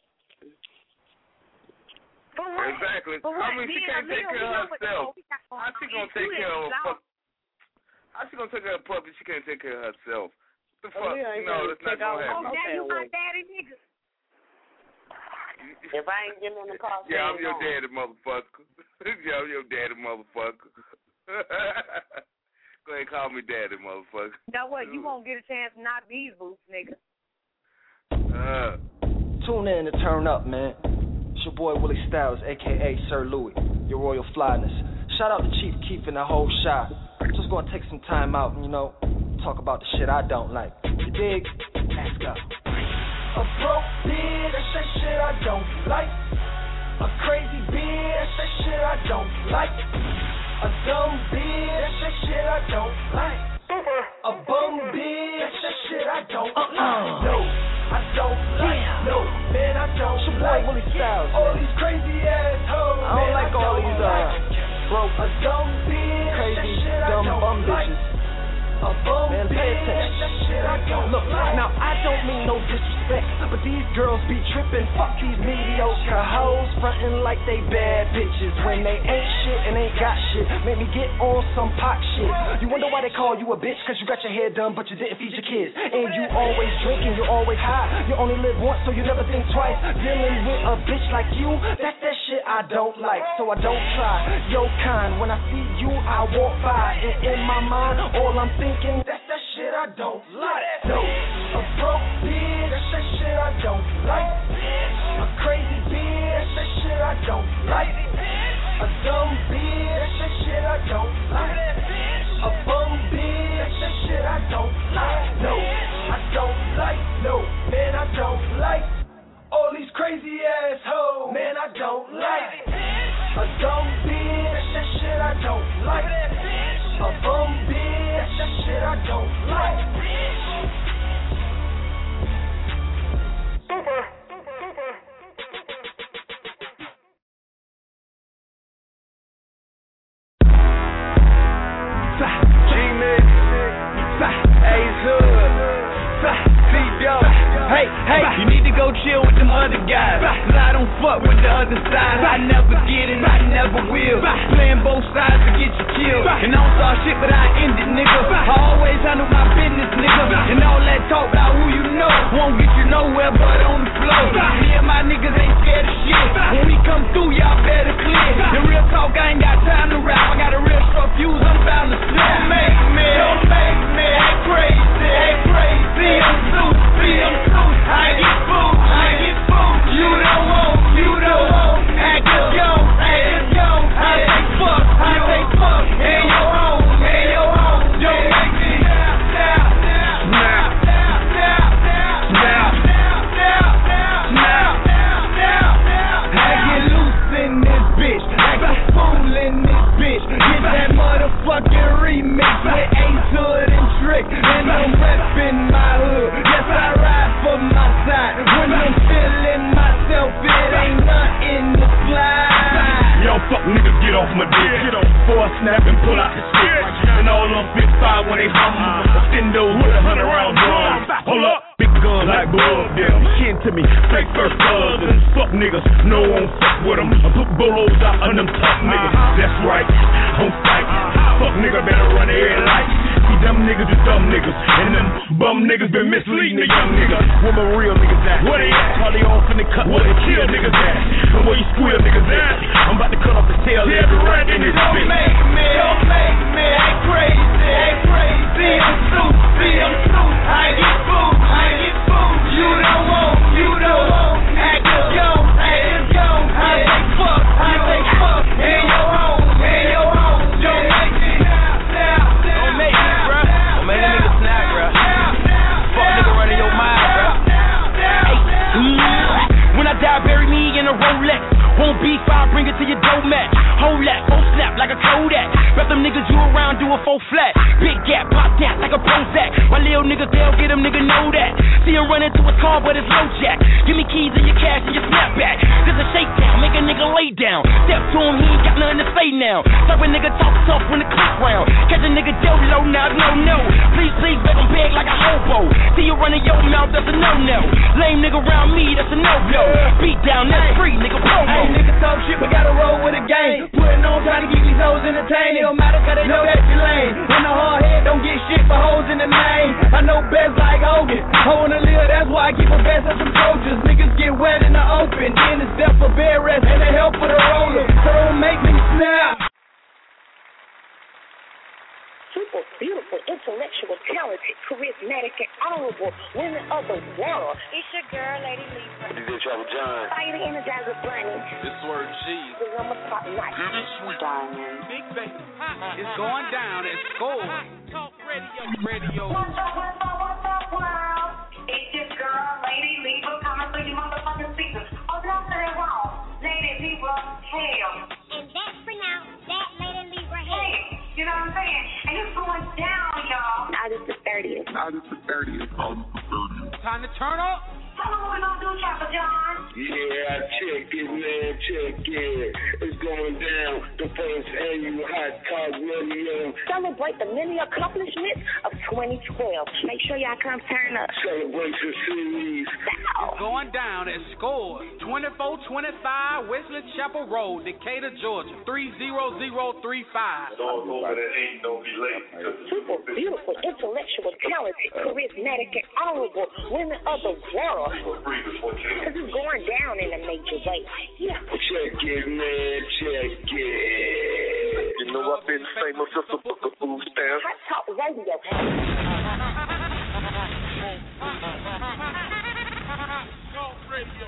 For what? Exactly. For what? I mean, she can't take care of herself. How she gonna take care of a puppy? How she gonna take care of a puppy? She can't take care of herself. What the fuck? Oh, no, that's not gonna happen. Oh, now you my daddy nigga. If I ain't getting in the car, yeah, I'm your daddy, motherfucker. yeah, I'm your daddy, motherfucker. Go ahead and call me daddy, motherfucker. Now what? You won't get a chance to knock these boots, nigga. Uh. Tune in to turn up, man. It's your boy Willie Styles, a k a. Sir Louis, your royal flyness. Shout out to Chief Keef and the whole shot. Just gonna take some time out and, you know, talk about the shit I don't like. You dig? Let's go. A broke bitch, that's that shit I don't like. A crazy bitch, that's that shit I don't like. A dumb bitch, that's that shit I don't like. A bum bitch, that's that shit I don't uh-uh. like. No, I don't like. No, man, I don't it's your like. boy Willie Styles, all man. these crazy ass hoes. I don't man, like I all don't these like. uh, broke, a dumb bitch, crazy, that shit dumb I don't bum like. bitches. A bum Man, pay bitch, attention. that shit I don't Look, like. now I don't mean no disrespect, but these girls be tripping. Fuck these mediocre hoes, frontin' like they bad bitches when they ain't shit and ain't got shit. Make me get on some pop shit. You wonder why they call you a bitch? Cause you got your hair done, but you didn't feed your kids. And you always drinking, you're always high. You only live once, so you never think twice. Dealing with a bitch like you, that's that shit I don't like. So I don't try your kind. When I see you, I walk by, and in my mind, all I'm thinking, that's that shit I don't like. No, a broke bitch, that's that shit I don't like. A crazy bitch, that's that shit I don't like. A dumb bitch, that's that shit I don't like. A bum bitch, that's that shit I don't like. No, I don't like. No, man, I don't like. All these crazy ass hoes, man, I don't like. A dumb bitch, that's that shit I don't like. A bum bitch, that's that shit I don't like. Super, super, super. G-Mix, Ace Hood, C-Dope. Hey, hey, you need to go chill with them other guys, cause I don't fuck with the other side. I never get it, I never will. Playing both sides to get you killed. And I don't start shit, but I end it, nigga. I always handle my business, nigga. And all that talk about who you know won't get you nowhere but on the floor. Me and my niggas ain't scared of shit. When we come through, y'all better clear. The real talk, I ain't got time to rap. I got a real short fuse, I'm bound to split. Don't make me, don't make me act crazy, act crazy. I'm Susie, I'm Susie. I get food, I get food. You don't want, you don't want. Act a go, act a go. I take fuck, I take fuck. In your home, in your home. Don't make me now, now, now, now, now, now, now, now. I get loose in this bitch, act a fool in this bitch. Get that motherfucking remix with Ace Hood and Trick, and I'm reppin' my hood. Yes, I ride for my side. When I'm feeling myself, it ain't nothing to slide. Yo, fuck niggas, get off my dick. Get off. Before I snap and pull out the stick. And all them big five when they humble. Extendos with a hundred round drum. Hold up, big gun like blood. Them kin to me, fake first cousins. Fuck niggas, no one fuck with them. I put bolos out on them tough niggas. That's right, don't fight. Fuck nigga, better run their life. See them niggas is dumb niggas. And them bum niggas been misleading the young niggas. Where my real niggas at? Where they at? Probably all finna cut where they kill niggas at. And where you squeal niggas at? I'm about to cut off the tail of every rat in this bitch. Don't make me, don't make me act crazy, act crazy. I'm stupid, I'm stupid. I get food, I get food. You don't want, you don't want. Act go, act go. I say fuck, I say fuck. In your home, in your home. Don't make me now, now, don't make me, bruh. Don't make a nigga snap, bruh. Fuck nigga running your mind, bruh. Hey, when I die, bury me in a Rolex. Won't beef, I'll bring it to your dough mat. Whole lap, won't snap like a Kodak. Wrap them niggas you around, do a full flat. Big gap, pop that like a Prozac. My little nigga, they'll get him, nigga, know that. See him run into a car, but it's low jack. Give me keys and your cash and your snapback. There's a shakedown, make a nigga lay down. Step to him, he ain't got nothing to say now. Start a nigga talk tough when the clock round. Catch a nigga down low, now no, no. Please, please, make him beg like a hobo. See you running your mouth, that's a no-no. Lame nigga around me, that's a no-no. Beat down, that's free, nigga, promo. Hey, nigga talk shit, but gotta roll with a gang. Putting on, trying to keep these hoes entertained. It don't matter, cause they know that you lame. And the hard head don't get shit for hoes in the name. I know best like Hogan. I wanna live, that's why I keep a vest on some soldiers. Niggas get wet in the open, then it's death for bed rest and the help for the roller. So don't make me snap. Super beautiful, intellectual, talented, charismatic, and honorable women of the world. It's your girl, Lady Libra. D J Trouble John. Fire the Energizer Bunny. This word G. The number top night. Diamond. Big baby. It's going down at school. Talk radio. Radio. What's up, what's up, what's up, world? It's your girl, Lady Libra, coming through your motherfucking speakers. Oh, did I say that wrong? Lady Libra, hell. And that's pronounced that Lady Libra hell. Hey, you know what I'm saying? And it's going down, y'all. August the thirtieth. August the thirtieth. August the thirtieth. Time to turn up. Tell them what we're going to do, Chopper John. Yeah, check it, man, check it. It's going down. The first annual Hot Talk Radio. Celebrate the many accomplishments of twenty twelve. Make sure y'all come turn up. Celebration series. It's going down at Scores, twenty-four twenty-five Wesley Chapel Road, Decatur, Georgia, three zero zero three five. Don't go over that ain't, don't be late. Super beautiful, intellectual, talented, charismatic, and honorable women of the world. Because it's going down in a major way. Yeah. Check it, man, check it. You know I've been famous as a book of food stamps. Hot Talk Radio. Talk Radio.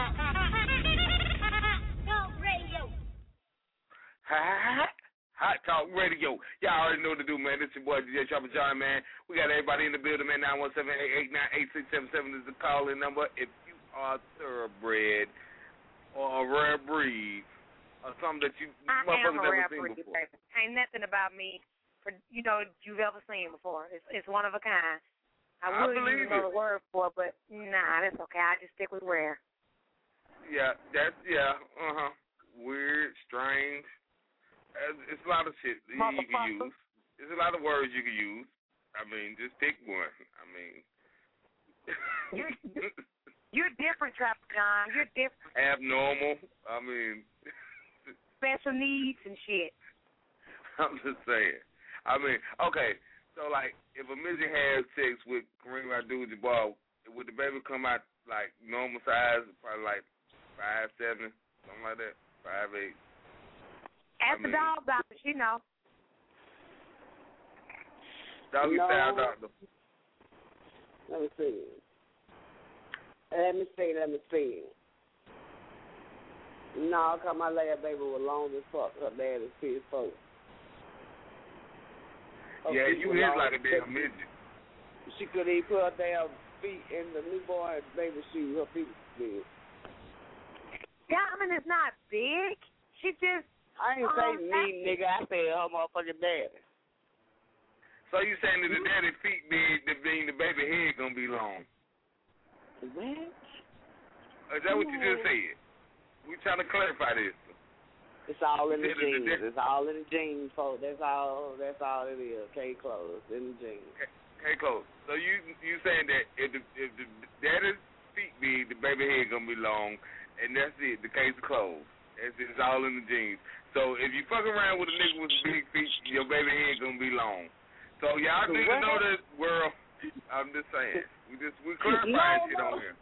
Talk Radio. Hot, Hot Talk Radio. Y'all already know what to do, man. This is your boy, D J Chopper John, man. We got everybody in the building, man. nine one seven, eight eight nine, eight six seven seven is the call-in number. If you are thoroughbred or a rare breed or something that you I motherfuckers am a never rare seen breed, before. baby. Ain't nothing about me, for you know, you've ever seen before. It's it's one of a kind. I, I wouldn't believe even know it. the word for it, but nah, that's okay. I just stick with rare. Yeah, that's, yeah, uh-huh. Weird, strange. It's a lot of shit you, you can use. There's a lot of words you can use. I mean, just pick one. I mean. You're, you're different, Trapper John. You're different. Abnormal. I mean. Special needs and shit. I'm just saying. I mean, okay. So, like, if a midget has sex with Kareem Abdul-Jabbar, would the baby come out, like, normal size, probably like five seven, something like that, five eight? Ask the dog doctor, she know. Doggy No. style doctor. Let me see. Let me see, let me see. No, because my lady baby was long as fuck. Her dad is six foot. Yeah, you is like a damn midget. She could even put her damn feet in the newborn baby shoes. Her feet was big. Diamond is not big. She just. I ain't um, say me, nigga. I said her motherfucking daddy. So you saying that the daddy feet big, that mean the baby head gonna be long? What? Is that what you just said? We trying to clarify this. It's all in the Is it- is jeans. it- It's all in the jeans, folks. That's all. That's all it is. K clothes in the jeans. Hey, Cole. So you you saying that if the if the daddy's feet big, the baby head gonna be long, and that's it. The case closed. It's, it's all in the jeans. So if you fuck around with a nigga with big feet, your baby head gonna be long. So y'all need to know this world. I'm just saying. We just we clarifying no, shit no. on here.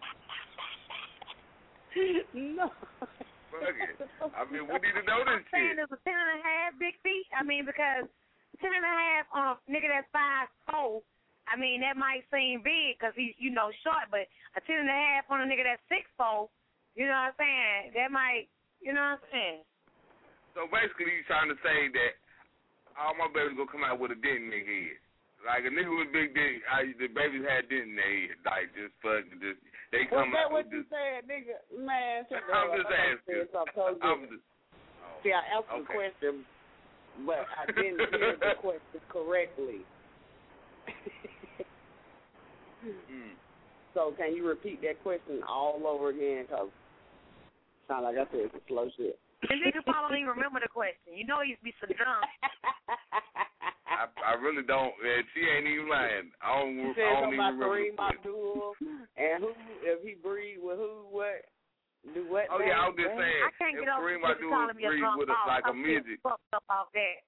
No. Fuck it. I mean, we need to know this I'm saying shit. It's a ten and a half big feet. I mean, because ten and a half on a nigga that's five four. I mean, that might seem big because he's, you know, short, but a ten and a half on a nigga that's six four, you know what I'm saying? That might, you know what I'm saying? So basically, you trying to say that all my babies gonna come out with a dent in their head. Like a nigga with a big dick, I, the babies had dent in their head. Like, just fucking, just, they come Was that out what with you said, nigga? Man, I'm just asking. I'm just, oh, See, I answered okay. the question, but I didn't hear the question correctly. Mm. So can you repeat that question all over again? Because it sounds like I said some slow shit. The nigga probably don't even remember the question. You know he used to be so dumb. I, I really don't. Man, she ain't even lying. I don't, you I don't even remember the question. And who, if he breed with who, what, do what? Oh, yeah, I was just saying. I can't if get over Kareem Abdul breed with a, like a midget. I'm fucked up off that.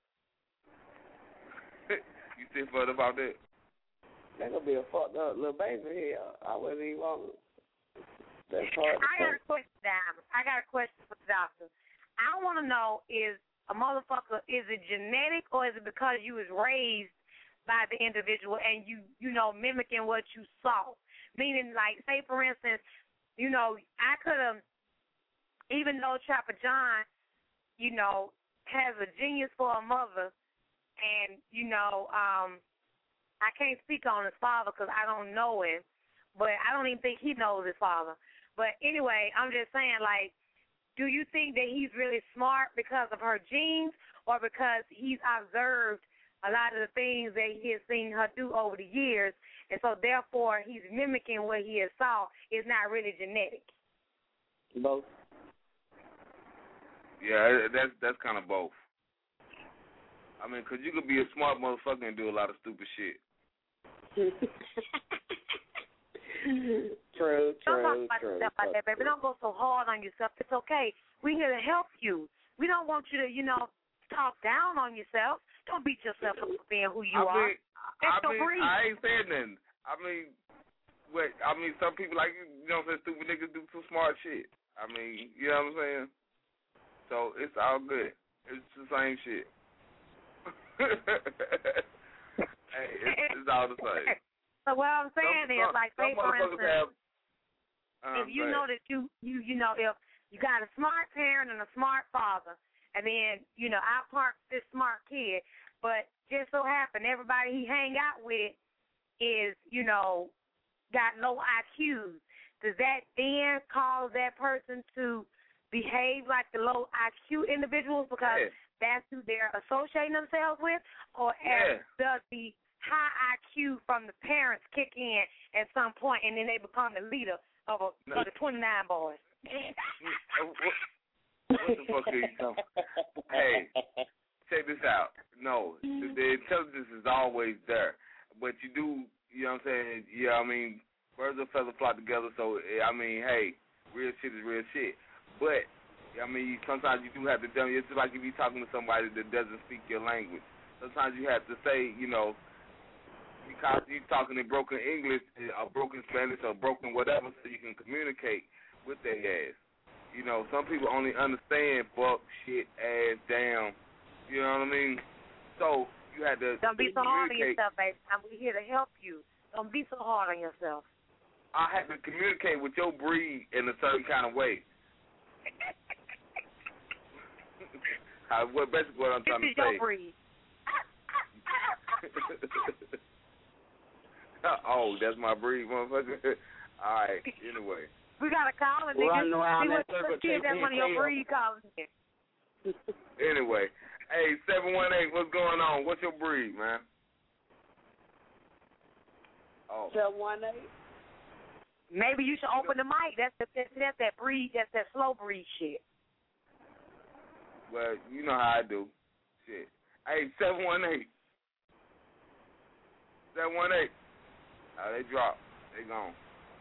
You still fucked about that? That gonna be a fucked up little baby here. I wouldn't even want it. That's hard. I got a question, Diamond. I got a question for the doctor. I want to know, is a motherfucker, is it genetic or is it because you was raised by the individual and you, you know, mimicking what you saw? Meaning, like, say, for instance, you know, I could have, even though Trapper John, you know, has a genius for a mother and, you know, um, I can't speak on his father because I don't know him, but I don't even think he knows his father. But anyway, I'm just saying, like, do you think that he's really smart because of her genes or because he's observed a lot of the things that he has seen her do over the years, and so therefore he's mimicking what he has saw? It's not really genetic. Both. Yeah, that's that's kind of both. I mean, because you could be a smart motherfucker and do a lot of stupid shit. True, true, don't talk about true. yourself like that, baby. Don't go so hard on yourself. It's okay. We're here to help you. We don't want you to, you know, talk down on yourself. Don't beat yourself up for being who you I are. mean, That's I your mean, breed. I ain't saying nothing. I mean, what? I mean, some people like you know, what I'm saying, stupid niggas do some smart shit. I mean, you know what I'm saying? So it's all good. It's the same shit. Hey, it's, it's all the same. So what I'm saying some, is, like, say for instance, have, um, if you know that you, you, you know, if you got a smart parent and a smart father, and then, you know, I parked this smart kid, but just so happen everybody he hang out with is, you know, got low I Qs. Does that then cause that person to behave like the low I Q individuals because yeah. that's who they're associating themselves with? Or yeah. does the high I Q from the parents kick in at some point and then they become the leader of, a, no. of the twenty-nine boys? what, what the fuck are you talking? Hey, check this out. No, the, the intelligence is always there. But you do, you know what I'm saying? Yeah, I mean, birds of a feather flock together. So, I mean, hey, real shit is real shit. But, I mean, sometimes you do have to dumb. It's just like if you're talking to somebody that doesn't speak your language. Sometimes you have to say, you know, because you're talking in broken English or broken Spanish or broken whatever so you can communicate with their ass. You know, some people only understand fuck, shit, ass, damn. You know what I mean? So you had to Don't be so hard on yourself, baby. I'm here to help you. Don't be so hard on yourself. I have to communicate with your breed in a certain kind of way. I, what basically what I'm this trying to is say. Your breed. Oh, that's my breed, motherfucker. All right. Anyway, we gotta call a nigga. Running around See what that kid that's one of your breed calling it. Anyway, hey, seven one eight, what's going on? What's your breed, man? Oh, seven one eight. Maybe you should open the mic. That's the, that's, that's that breed. That's that slow breed shit. Well, you know how I do. Shit. Hey, seven one eight. seven one eight. Oh, they dropped. They gone.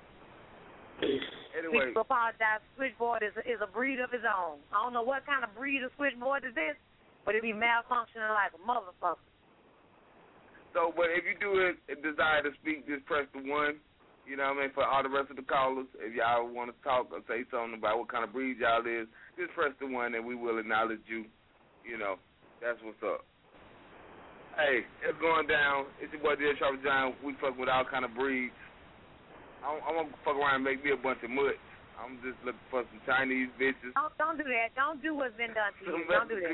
Anyway. People apologize. Switchboard is a, is a breed of his own. I don't know what kind of breed of switchboard is this, but it be malfunctioning like a motherfucker. So, but if you do it, desire to speak, just press the one. You know what I mean? For all the rest of the callers, if y'all want to talk or say something about what kind of breed y'all is, just press the one and we will acknowledge you. You know, that's what's up. Hey, it's going down. It's your boy, Dear Sharper John. We fuck with all kind of breeds. I'm, I'm going to fuck around and make me a bunch of mutts. I'm just looking for some Chinese bitches. Don't, don't do that. Don't do what's been done to you. Don't do that.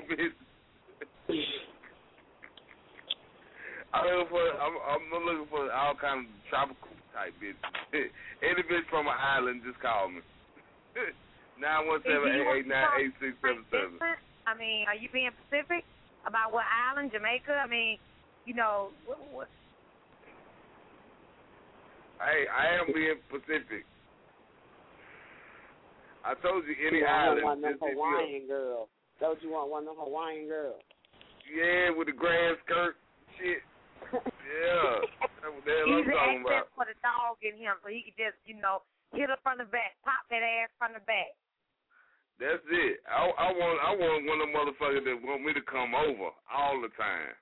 I'm looking for, I'm, I'm looking for all kind of tropical type bitches. Any bitch from an island, just call me. nine one seven, eight eight nine, eight six seven seven. I mean, are you being specific about what island, Jamaica? I mean, you know, what, what? Hey, I am being specific. I told you any you island. Want one of them Hawaiian girl. Don't you want one of them Hawaiian girls? Yeah, with the grass skirt shit. Yeah. That's what the hell He's I'm talking about. for the dog in him, so he can just, you know, hit her from the back, pop that ass from the back. That's it. I, I want I want one of them motherfuckers that want me to come over all the time.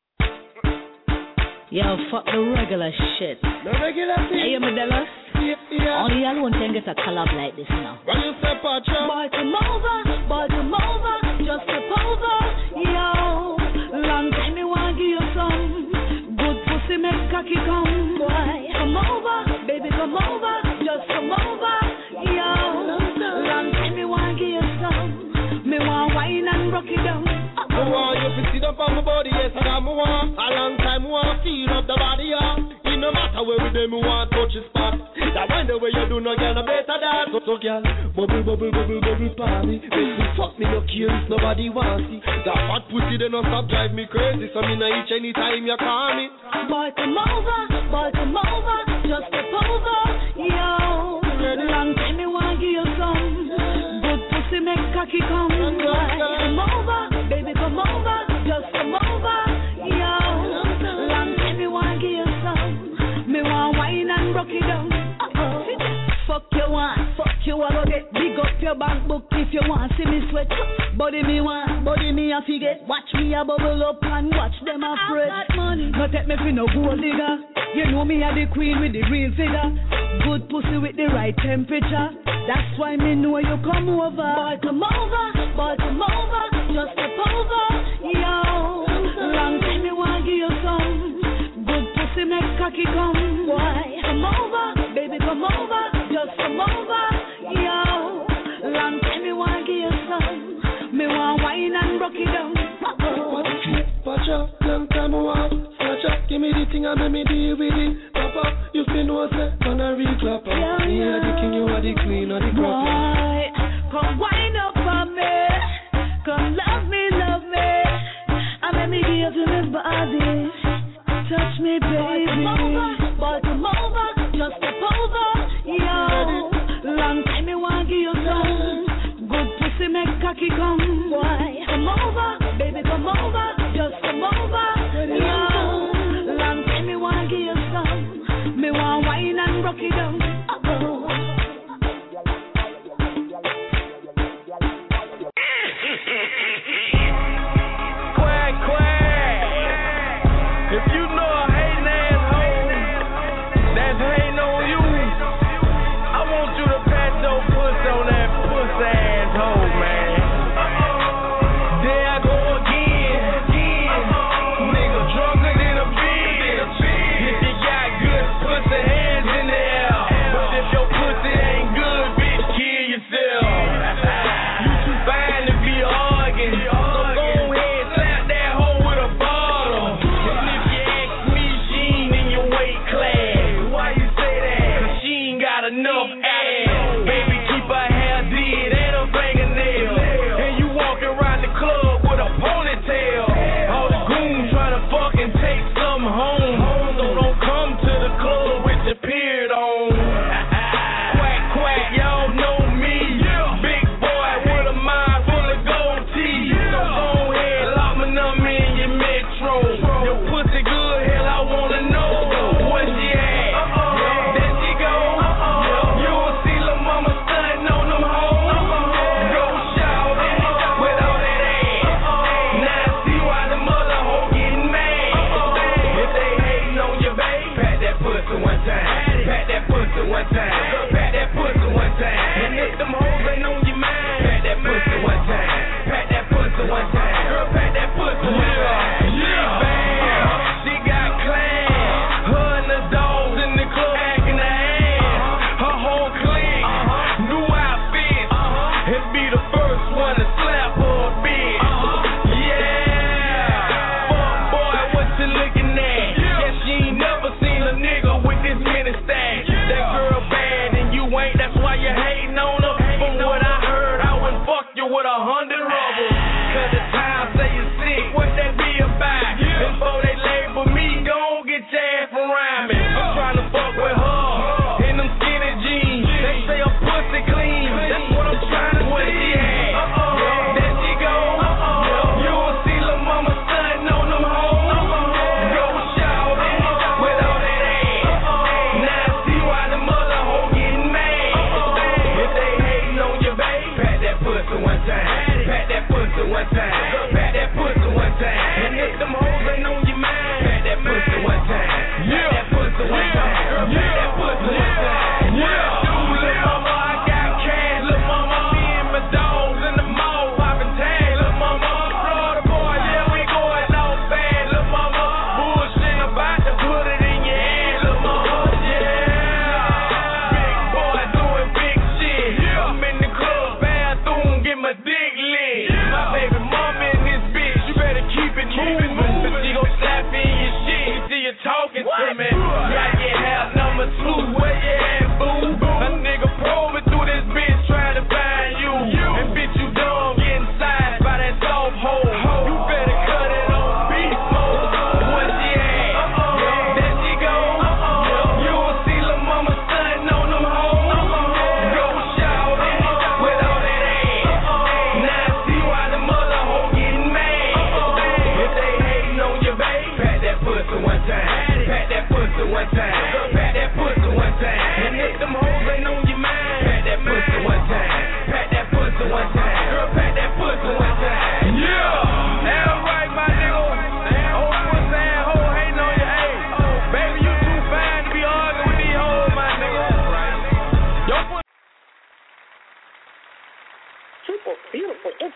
Yo, fuck the regular shit. The regular thing? Hey, Medella. Yeah, yeah. Only alone can get a collab like this now. What you say, Pacha? Boy, come over, boy, come over, just step over. Yo, long time me want give you some good pussy, make cocky come. Boy, come over, baby, come over, just come over. Yo, long time me want give you some. Me want wine and rock it down. I want you to sit up on my body, yes, and I want a long time, I want to feel up the body, yeah. It no matter where we do, me want touch the spot. That wind the way you do, no girl, no better than. So, so girl, bubble, bubble, bubble, bubble, party. Make me fuck me, no care if nobody wants it. That fat pussy, they no stop drive me crazy, so me no itch anytime you call me. Boy, come over, boy, come over, just step over, yo. Long time me want give you some good pussy, make cocky come. Boy, come over, baby, come over, just come over, yo. Long time me want give you some, me want wine and rock it down. Uh-oh. Fuck you want, fuck you I go get big up your bank book if you want see me sweat. Body me want, body me a forget. Watch me a bubble up and watch them a fret. That money, no take me for no gold digger. You know me a the queen with the real figure. Good pussy with the right temperature. That's why me know you come over. Boy, come over, boy, come over, just step over, yo. Long time me want give you some good pussy make cocky come. Boy, come over, baby, come over, just come over, yo. Long time me want give you some. Me want wine and rock it down. Uh-oh. Pacha, long time I want. Pacha, give me the thing and let me deal with it. Papa, you say no, say, man a real clapper. Yeah, me yeah. A the king, you are the queen or the crapper. Boy, come wine up for me. Come love me, love me. And let me give you this body. Touch me, baby. Boy, come over, boy, come over, just step over, yo. Long time me want give you some good pussy, make cocky come. Boy, come over, baby, come over, just come over, yo. Long time me want give you some, me want wine and rock it down. Uh-oh. Quack, quack. If you know a hating asshole that's hating on you, I want you to pat your pussy on that pussy asshole, man. There I go again, again. Nigga drunker than a bitch. If you got good pussy hands in the air,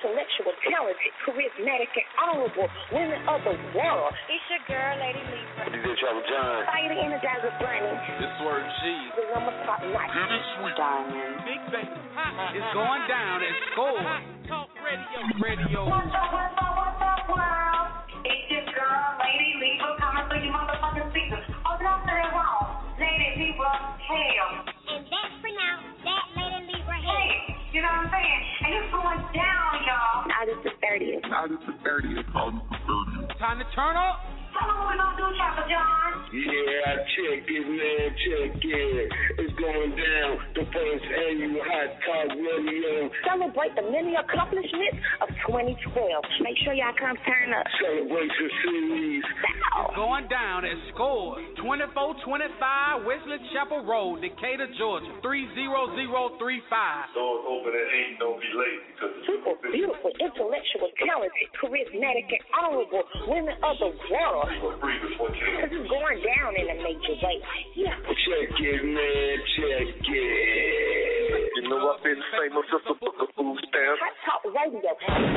intellectual, talented, charismatic, and honorable women of the world. It's your girl, Lady Libra. D J Travel John. Fire the Energizer Bunny. This word G. The number top notch. Diamond. Big baby. It's going down at school. Talk radio. Radio. What's up, what's up, what's up, world? It's your girl, Lady Libra, coming through your motherfucking speakers. Oh, don't say it wrong. Lady Libra, hell. And that's pronounced that Lady Libra hell. Hey, you know what I'm saying? And it's going down, y'all. August the thirtieth. August the thirtieth. August the thirtieth. Time to turn up. Tell them what we gonna do, Chopper John. Yeah, check it, man, check it. It's going down. The first annual Hot Talk Radio. Celebrate the many accomplishments of twenty twelve. Make sure y'all come turn up. Celebration series. It's going down at Scores, twenty-four twenty-five Wesley Chapel Road, Decatur, Georgia, three zero zero three five. Doors open at eight, don't be late. Because it's Super beautiful, intellectual, talented, charismatic, and honorable women of the world. This is going down in a major way. Yeah. Check it, man, check it. You know I've been famous as a book of food stamps. Hot Talk Radio.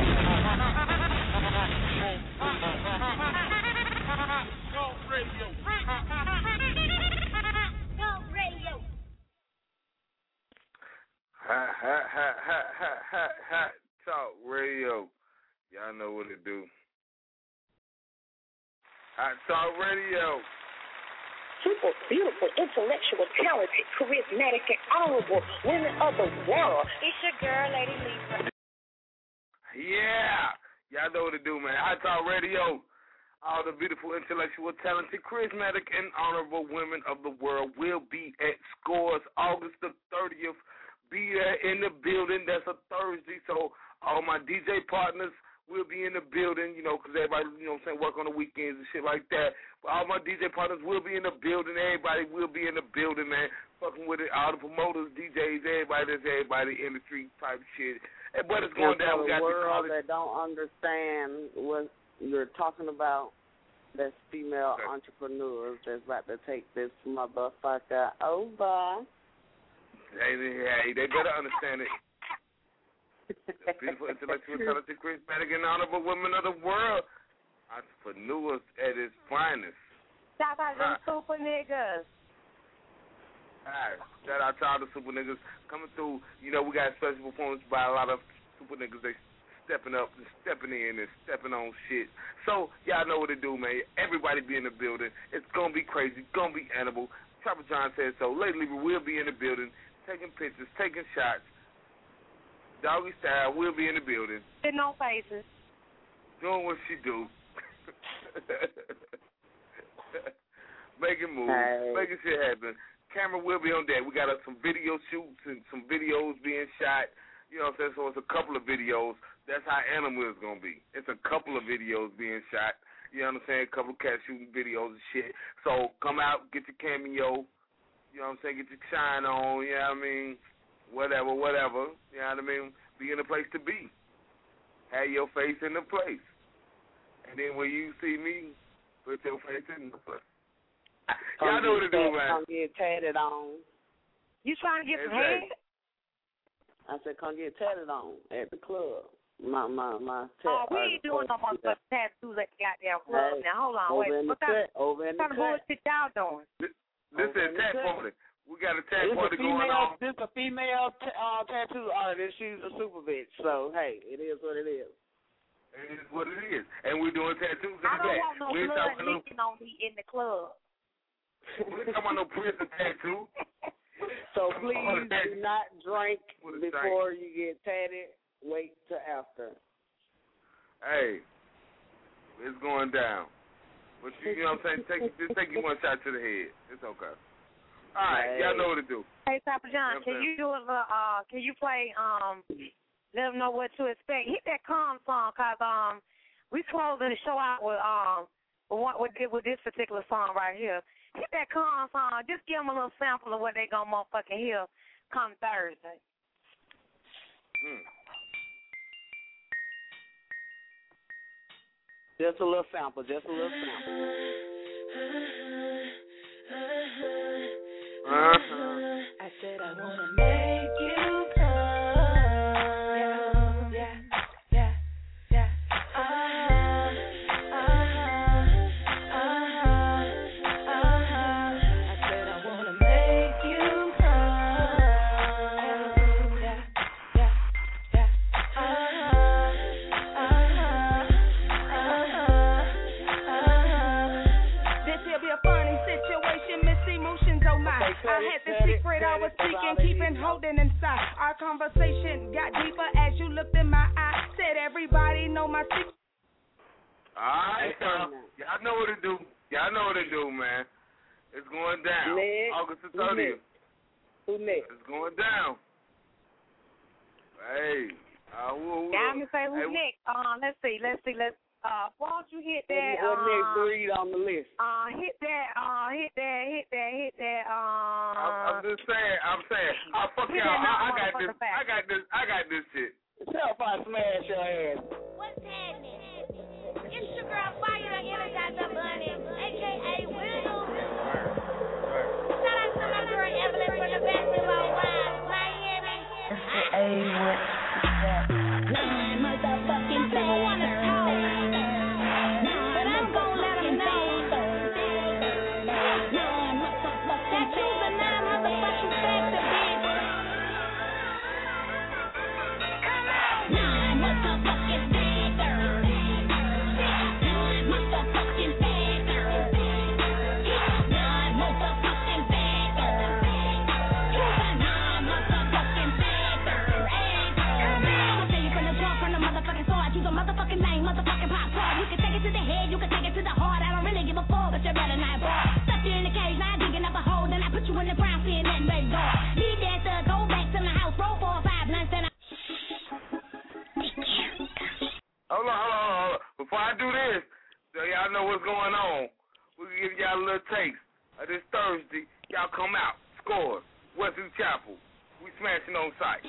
Talk Radio. Talk Radio. Hot, hot, hot, hot, hot, hot, hot Talk Radio. Y'all know what it do. Hot Talk Radio. Super beautiful, intellectual, talented, charismatic, and honorable women of the world. It's your girl, Lady Libra. Yeah. Y'all know what to do, man. Hot Talk Radio. All the beautiful, intellectual, talented, charismatic, and honorable women of the world will be at Scores August the thirtieth. Be there in the building. That's a Thursday. So all my D J partners will be in the building, you know, because everybody, you know what I'm saying, work on the weekends and shit like that. But all my D J partners will be in the building. Everybody will be in the building, man. Fucking with it. All the promoters, D Js, everybody, that's everybody in the street type shit. And but it's going and down. For We got the the world college. that don't understand what you're talking about, that's female Okay. entrepreneurs that's about to take this motherfucker over. Hey, hey, they better understand it. The beautiful, intellectual, talented, charismatic, and honorable women of the world. Entrepreneurs at its finest. Shout out to them super niggas. All right. Shout out to all the super niggas coming through. You know, we got special performance by a lot of super niggas. They stepping up and stepping in and stepping on shit. So, y'all know what to do, man. Everybody be in the building. It's going to be crazy. It's going to be animal. Chopper John said so. Lady Libra will be in the building, taking pictures, taking shots. Doggy Style will be in the building. Sitting on faces. Doing what she do. Making moves. Hey. Making shit happen. Camera will be on deck. We got uh, some video shoots and some videos being shot. You know what I'm saying? So it's a couple of videos. That's how Animal is going to be. It's a couple of videos being shot. You know what I'm saying? A couple of cats shooting videos and shit. So come out, get your cameo. You know what I'm saying? Get your shine on. You know what I mean? Whatever, whatever. You know what I mean? Be in the place to be. Have your face in the place. And then when you see me, put your face in the place. Y'all know what to do, man. Come get tatted on. You trying to get some Exactly. head? I said, come get tatted on at the club. My, my, my Oh, tat. we ain't doing no motherfucking tattoos at the goddamn club. Hey, Now, hold on. over Wait. in What the kind, cut, over in what kind the of cut. bullshit y'all doing? This is Okay, tag okay. party. We got a tag It's a party going female, on. this a female t- uh, tattoo artist. She's a super bitch. So, hey, it is what it is. It is what it is. And we're doing tattoos in I the don't back. want no We ain't blood talking no, leaking on me in the club. we ain't talking about no prison tattoo. So Oh, please that- do not drink What a drink. before you get tatted. Wait till after. Hey, it's going down. But you, you know what I'm saying? Take, just take you one shot to the head. It's okay. All right, y'all know what to do. Hey, Papa John, Yes, can ma'am. you do a little, uh, can you play, um, let them know what to expect? Hit that calm song, cause, um, we closing the show out with, um, with, what, with, thi- with this particular song right here. Hit that calm song. Just give them a little sample of what they gonna motherfucking hear come Thursday. Hmm. Just a little sample. Just a little sample. Uh-huh. I said I wanna make you come. Yeah, yeah, yeah. was speaking, keeping holding inside. Our conversation got deeper as you looked in my eye. Said everybody know my secret. Alright, y'all. Y'all know what to do. Y'all know what to do, man. It's going down. Next. August the thirtieth. Who next? It's going down. Hey. Uh, who, who, Yeah, I'm gonna say who's hey, next. Uh, let's see, let's see, let's. Uh, why don't you hit that? What uh, next breed on the list? Uh, hit that. Uh, hit that. Hit that. Hit that. Uh. I'm, I'm just saying. I'm saying. I fuck y'all. I, I got this. I got this. I got this shit. Tell if I smash your ass. What's happening? It's your girl Fire the Energizer Bunny, aka Will. Shout out to my girl Evelyn from the Basketball Wives, Miami. Hey, what's that? Nine motherfucking people wanna talk, but I'm gonna let them know. Nine motherfucking people, the nine motherfucking facts, bitch. Come on, nine motherfucking figures. Nine motherfucking figures. Nine motherfucking figures. Nine motherfucking figures. I'ma tell you from the jump, from the motherfucking start. Choose a motherfucking name, motherfucking pop star. You can take it to the head, you can take it to the heart. I don't really give a fuck, but you better not bar. Stuck you in the cage, now digging up a hole, then I put you in the ground, seeing nothing but door. Need that to go back to my house, roll four or five blunts, then I. Hold on, hold on, hold on. Before I do this, so y'all know what's going on, we can give y'all a little taste of this Thursday. Y'all come out, score, Westview Chapel. We smashing on site.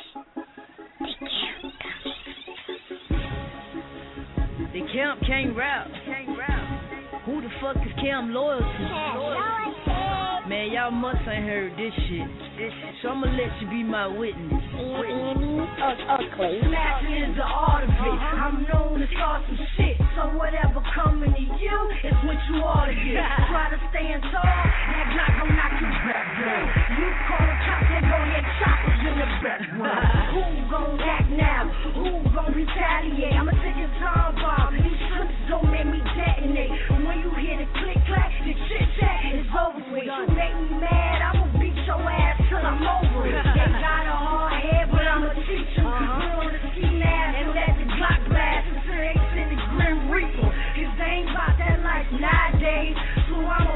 The Camp can't rap. Can't rap. Who the fuck is Cam loyal to? Man, y'all must ain't heard this shit. This shit. So I'ma let you be my witness. Ugly. Snap is the art of it. I'm known to start some shit. So whatever coming to you is what you ought to get. Try to stand tall, that Glock gon' knock you back down. You call the cops, they gon' get choppers in the background. Who gon' act now? Who gon' retaliate? I'ma take a time bomb. These trips don't make me detonate. When you hear the click clack, the chit chat is over with. You make me mad, I'ma beat your ass till I'm over it. They got a hard head, but I'ma teach you. We on the ski mask and let the Glock blast until they send the Grim Reaper. Cause they ain't about that life nowadays. So I'ma.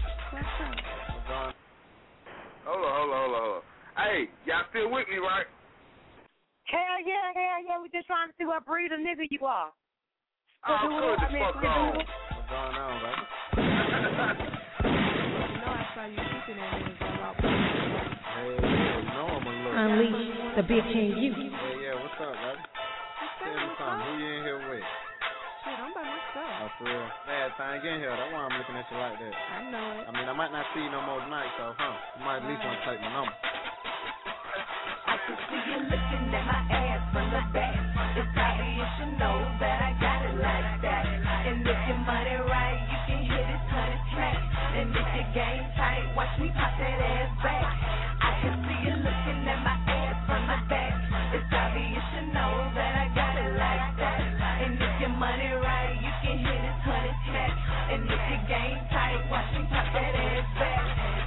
Hold on, hold on, hold on, hold on. Hey, y'all still with me, right? Hell yeah, hell yeah. We just trying to see what breed of nigga you are. Oh, good the fuck on. What's going on, baby? You know I saw you keeping that nigga go out. Hey, you know I'm a little. Unleash the bitch in you. Hey, yeah, what's up, baby? Tell me something. Who you in here with? Shit, I'm by myself. Oh, for real? Bad thing in here. That's why I'm looking at you like that. I know it. I mean, I might not see you no more tonight, so, huh? You might at least want to take my number. I can see you looking at my ass from the back. It's obvious you should know that I got it like that. And if your money right, you can hit it hundred tracks. And if your game tight, watch me pop that ass back. I can see you looking at my ass from the back. It's obvious you should know that I got it like that. And if your money right, you can hit it hundred tracks. And if your game tight, watch me pop that ass back.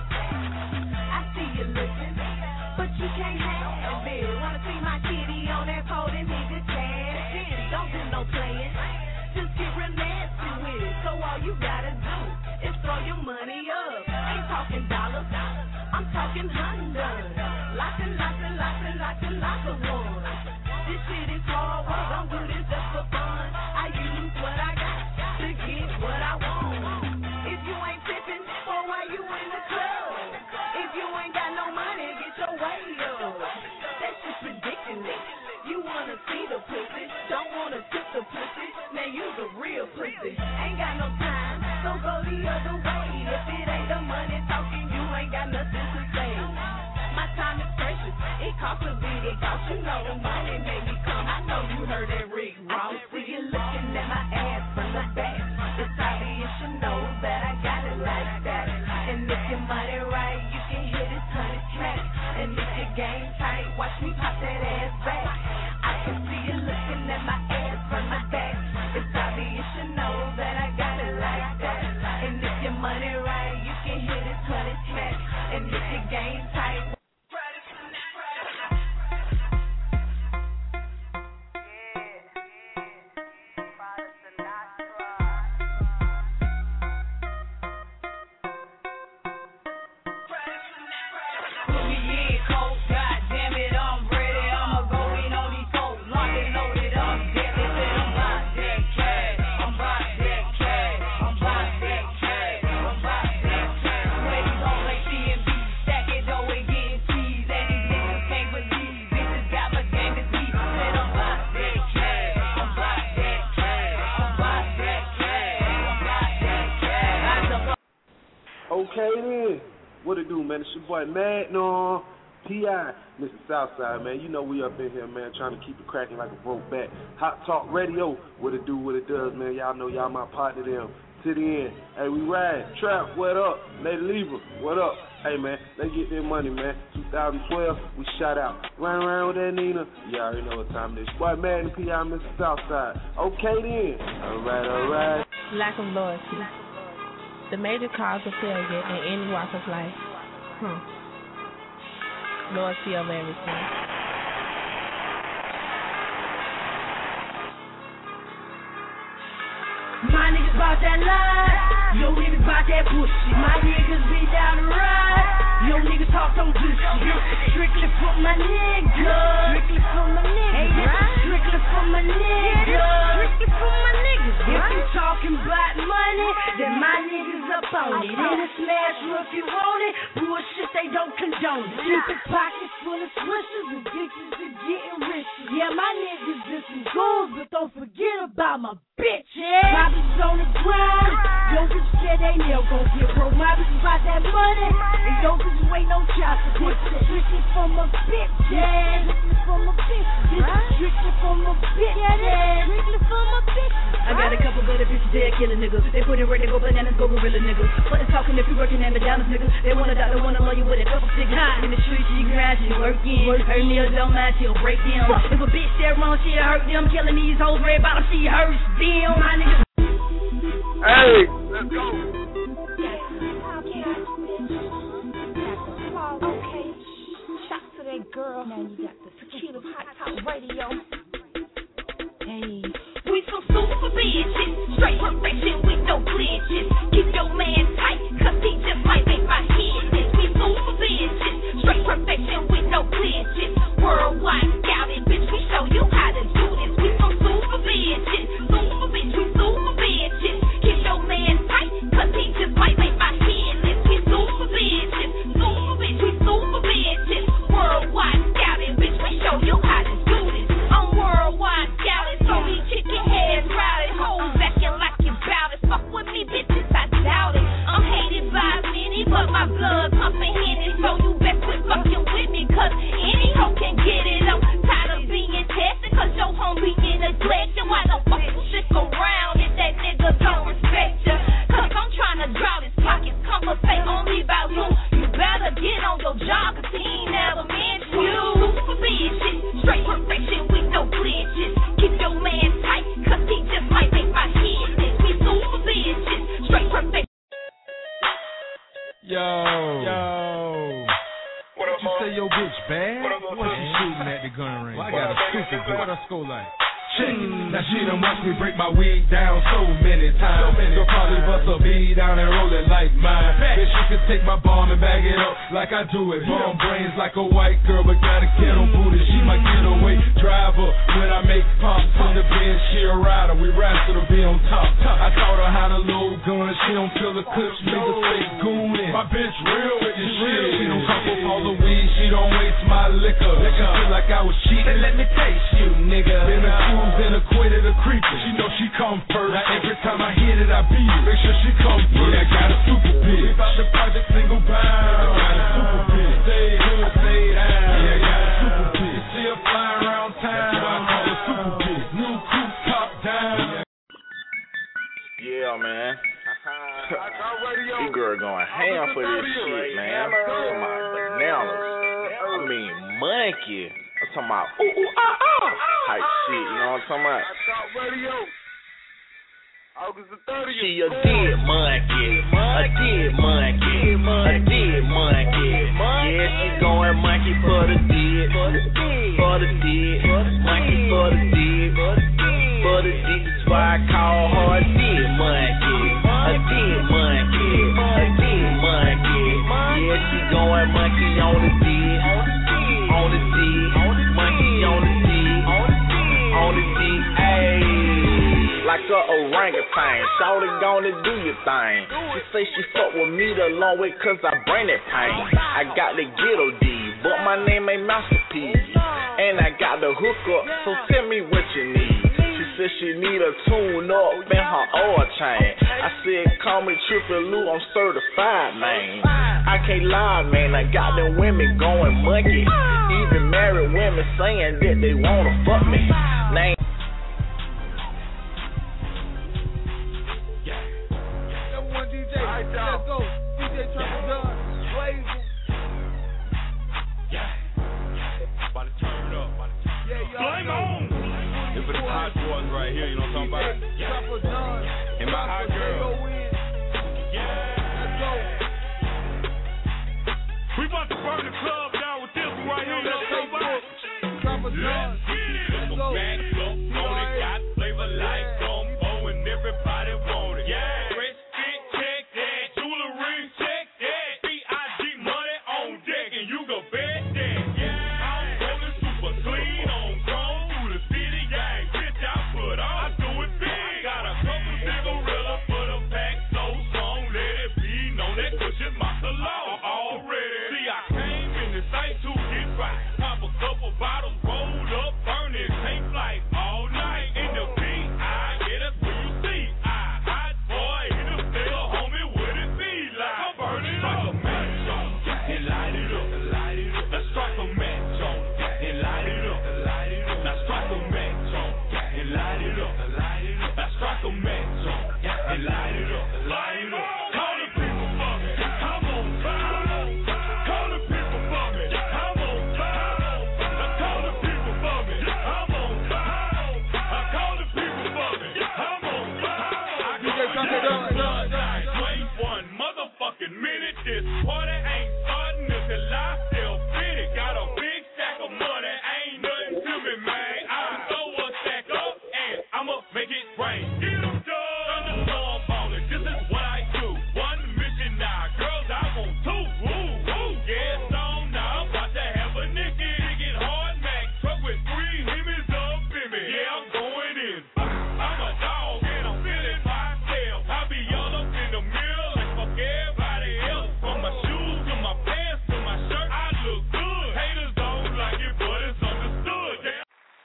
I see you looking, but you can't have it. Wanna see my kitty on that pole, then nigga cash in. Don't do no playing, just get real nasty with it. So all you gotta do is throw your money up. Ain't talking dollars, I'm talking hundreds. Lots and lots and lots and lots and lots of ones. This shit is hard work, don't do this just for fun. I use what I got to get what I want. If you ain't tipping, well, why you in the club? If you ain't got no money, get your way up. That's just ridiculous. You wanna see the pussy, don't wanna tip the pussy. Now you the real pussy. Ain't got no time, so go the other way. If it ain't the money talking, you ain't got nothing to say. My time is precious, it costs a bit, it costs you know the money made me come. I know you heard that Rick Ross. See you looking at my ass from the back. It's obvious you know that I got it like that. And if your money right, you can hit it hundred tracks. And if your game tight, watch me pop that ass back. I can see you looking at my ass from the back. It's obvious you know that I got it like that. And if your money right, you can hit it hundred tracks. And if your game tight. Okay then. What it do, man? It's your boy Mad No P I, Mister Southside, man. You know we up in here, man, trying to keep it cracking like a broke back. Hot Talk Radio, what it do, what it does, man. Y'all know y'all my partner them. To the end. Hey, we ride. Trap, what up? Lady Libra, what up? Hey, man, let's get that money, man. twenty twelve, we shot out. Run around with that Nina. You already know what time it is. Boy, Mad P I, Mister Southside. Okay, then. All right, all right. Lack of loyalty. The major cause of failure in any walk of life. Hmm. Loyalty of everything. My niggas bout that lie, yo niggas bout that pussy. My niggas be down the ride, yo niggas talk some good shit. Strictly for my niggas, strictly for my niggas, strictly for my niggas, strictly for my niggas. If you talking about money, then my niggas up on it. In a smash if you want it, bullshit they don't condone it. Keep it pockets full of swishers, addicted to getting rich. Yeah, my niggas is some goons, but don't forget about my bitch. Yeah. My bitches on the ground, yo bitches said they never gon' get broke. My bitches about that money, and yo bitches wait no child support. Strictly for my bitch, yeah. Strictly for my bitch, strictly for my bitch, yeah. Strictly for my bitch. I got a couple better bitches there killing niggas. They put in work, they go bananas, go gorilla niggas. But it's talking if you working at McDonald's niggas. They want a doctor, wanna love you with a couple figures. In the street, she grind, she working. Her nails don't match, she'll break them. If a bitch that wrong, she'll hurt them. Killing these hoes, red bottom, she hurts them. My niggas. Hey, let's go. Okay, shout to that girl. Now you got the tequila hot top radio. Hey. We some super bitches, straight perfection with no glitches. Keep your man tight, cause he just might make my head miss. We super bitches, straight perfection with no glitches. Worldwide scouted, bitch, we show you how to do this. We some super bitches, super bitch, we super bitches. Keep your man tight, cause he just might make my head miss. We super bitches, super bitch, we super bitches. Worldwide scouted, bitch, we show you how to do this. I'm worldwide scouted, so we chicken heads routed, hoes acting like you bout it. Fuck with me, bitches, I doubt it. I'm hated by many, but my blood pumping Henny, so you best quit fucking with me, cause any hoe can get it. I'm tired of being tested, cause your home being neglected. Why the fuck you stick around if that nigga don't respect you? Cause I'm trying to draw his pockets, conversate only about you. You better get on your job, cause he ain't never meant you. Super bitches, straight perfection with no glitches. Keep your man tight, cause he just might make my head miss. We super bitches, straight perfection. Yo, yo. What up, you say your bitch bad? What she shooting at the gun range? Well, I got a super bitch. What her school like? Check it. Now she done watched me break my wig down so many times. So many She'll probably bust a bead down and roll it like mine. Bitch, she could take my bomb and bag it up like I do it. Bomb brains like a white girl, but got a kid on booty. She my getaway driver. When I make pops in the bed, she a rider. We ride to the be on top. I taught her how to load guns. She don't feel the clips, niggas say goonin'. My bitch real with this shit. She don't cough up all the weed. She don't waste my liquor. She feel like I was cheating. Let me taste you, nigga. Been accused and acquitted of creeping. She know she come first. Now every time I hit it, I beat it. Make sure she come first. Yeah, I got a super bitch. We about the project single bound. I got a super bitch. Stay hood, stay down. Yeah, I got a super bitch. See her flying around town. That's why I call her super bitch. New coupe top down. Yeah, man. This girl going ham for this shit, man. I'm talking about bananas. I mean, monkey. I'm talking about ooh, ooh, ah, ah type shit, you know what I'm talking about? August the thirtieth. She a dead monkey, a dead monkey, a dead monkey. Yeah, she going monkey for the dead, for the dead, monkey for the dead, for the dead. That's why I call her a dead monkey, a dead monkey, a dead monkey. Yeah, she going monkey on the dead, on the dead, monkey on the dead, on the dead. Ayy, like a orangutan, shawty gonna do your thing. She say she fuck with me the long way cause I bring that pain. I got the ghetto D, but my name ain't Masterpiece. And I got the hookup, so tell me what you need. She said she need a tune up in her oil chain. I said, call me Triple Lou, I'm certified, man. I can't lie, man, I got them women going monkey. Even married women saying that they wanna fuck me. Name. Number one D J, let's go. D J Triple John, Blaze. About to turn it up. Yeah, y'all. Flame on. This for the hot boys right here, you know what I'm talking about? Triple John. And my hot girl. Let's go. We about to burn the club down with this one right here, you know what I'm talking about? Triple John. Let's go. Back up on it, got flavor like gumbo and everybody want it. Yeah. Fresh fit, check that. Jewelry, check that. B I G money on deck and you go bet that. Yeah. I'm rolling super clean on chrome through the city gang. Bitch, I put on. I do it big. Got a couple cigarillas for the pack so strong. Let it be known that cushion my salon already. See, I came in the site to get right. Pop a couple bottles, rolled up, burning, take flight all night. In the B I, yeah, that's where you see. I, hot boy, in the still, homie, what it be like? I'm burning up. Strike a match on and light it up, light it up. Now strike a match on and light it up, light it up. Now strike a match on and light it up, light it up. Now strike a match on and light it up, light it up. Call the people for me, I'm on fire. Call the people for me, I'm on fire. Now call the people for me, I'm on fire. I call the people for me, I'm on fire. D J Triple John. Wait one motherfucking minute, this party ain't starting until I still fit it. Got a big stack of money, ain't nothing to me, man. I throw a stack up and I'ma make it rain. Get 'em done. Thunderstorm on it, this is what I do. One mission now, girls, I want two. Woo, woo, yeah, it's on now. I'm about to have a nigga. Digging hard Mac truck with three himmies up in me. Yeah, I'm going in. I'm a dog and I'm feeling myself. I be all up in the mirror like fuck everybody else. From my shoes to my pants to my shirt, I look good. Haters don't like it, but it's understood. Yeah.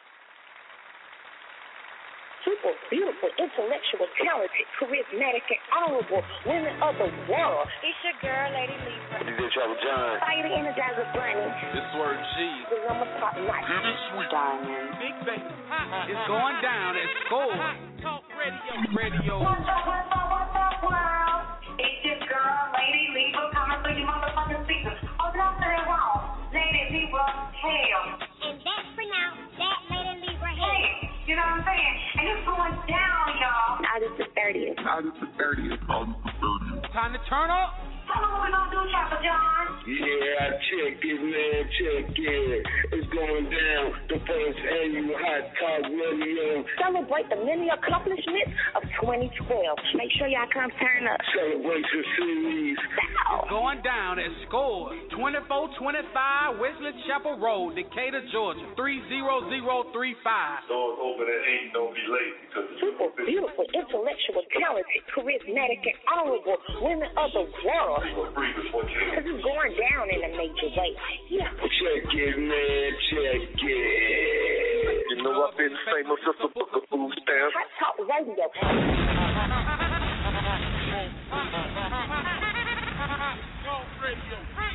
Super beautiful, intellectual, talented, charismatic, and honorable women of the world. It's your girl, Lady Libra. D J Triple John. Fire the Energizer Bunny. This word G. The number top notch. Diamond. Big baby. It's going down at school. Talk radio. Radio. What's up, what's up, what's up, world? It's your girl, Lady Libra, coming through your motherfucking speakers. Oh, don't say it wrong. Lady Libra, hell. And that's pronounced that Lady Libra Hey, hell. you know what I'm saying? And it's going down, y'all. August the thirtieth. August the thirtieth. August the thirtieth. Time to turn up. Tell them what we gonna do, Chopper John. Yeah, check it, man, check it. It's going down. The first annual Hot Talk Radio. Celebrate the many accomplishments of twenty twelve. Make sure y'all come turn up. Celebration series. It's going down at Scores, twenty-four twenty-five Wesley Chapel Road, Decatur, Georgia, three zero zero three five. Doors open at eight, don't be late. Because Super beautiful, intellectual, talented, charismatic, and honorable women of the world. Because it's going down in a major way. Yeah. Check it, man, check it. You know I've been famous as a book of food stamps. Hot Talk Radio. Talk radio.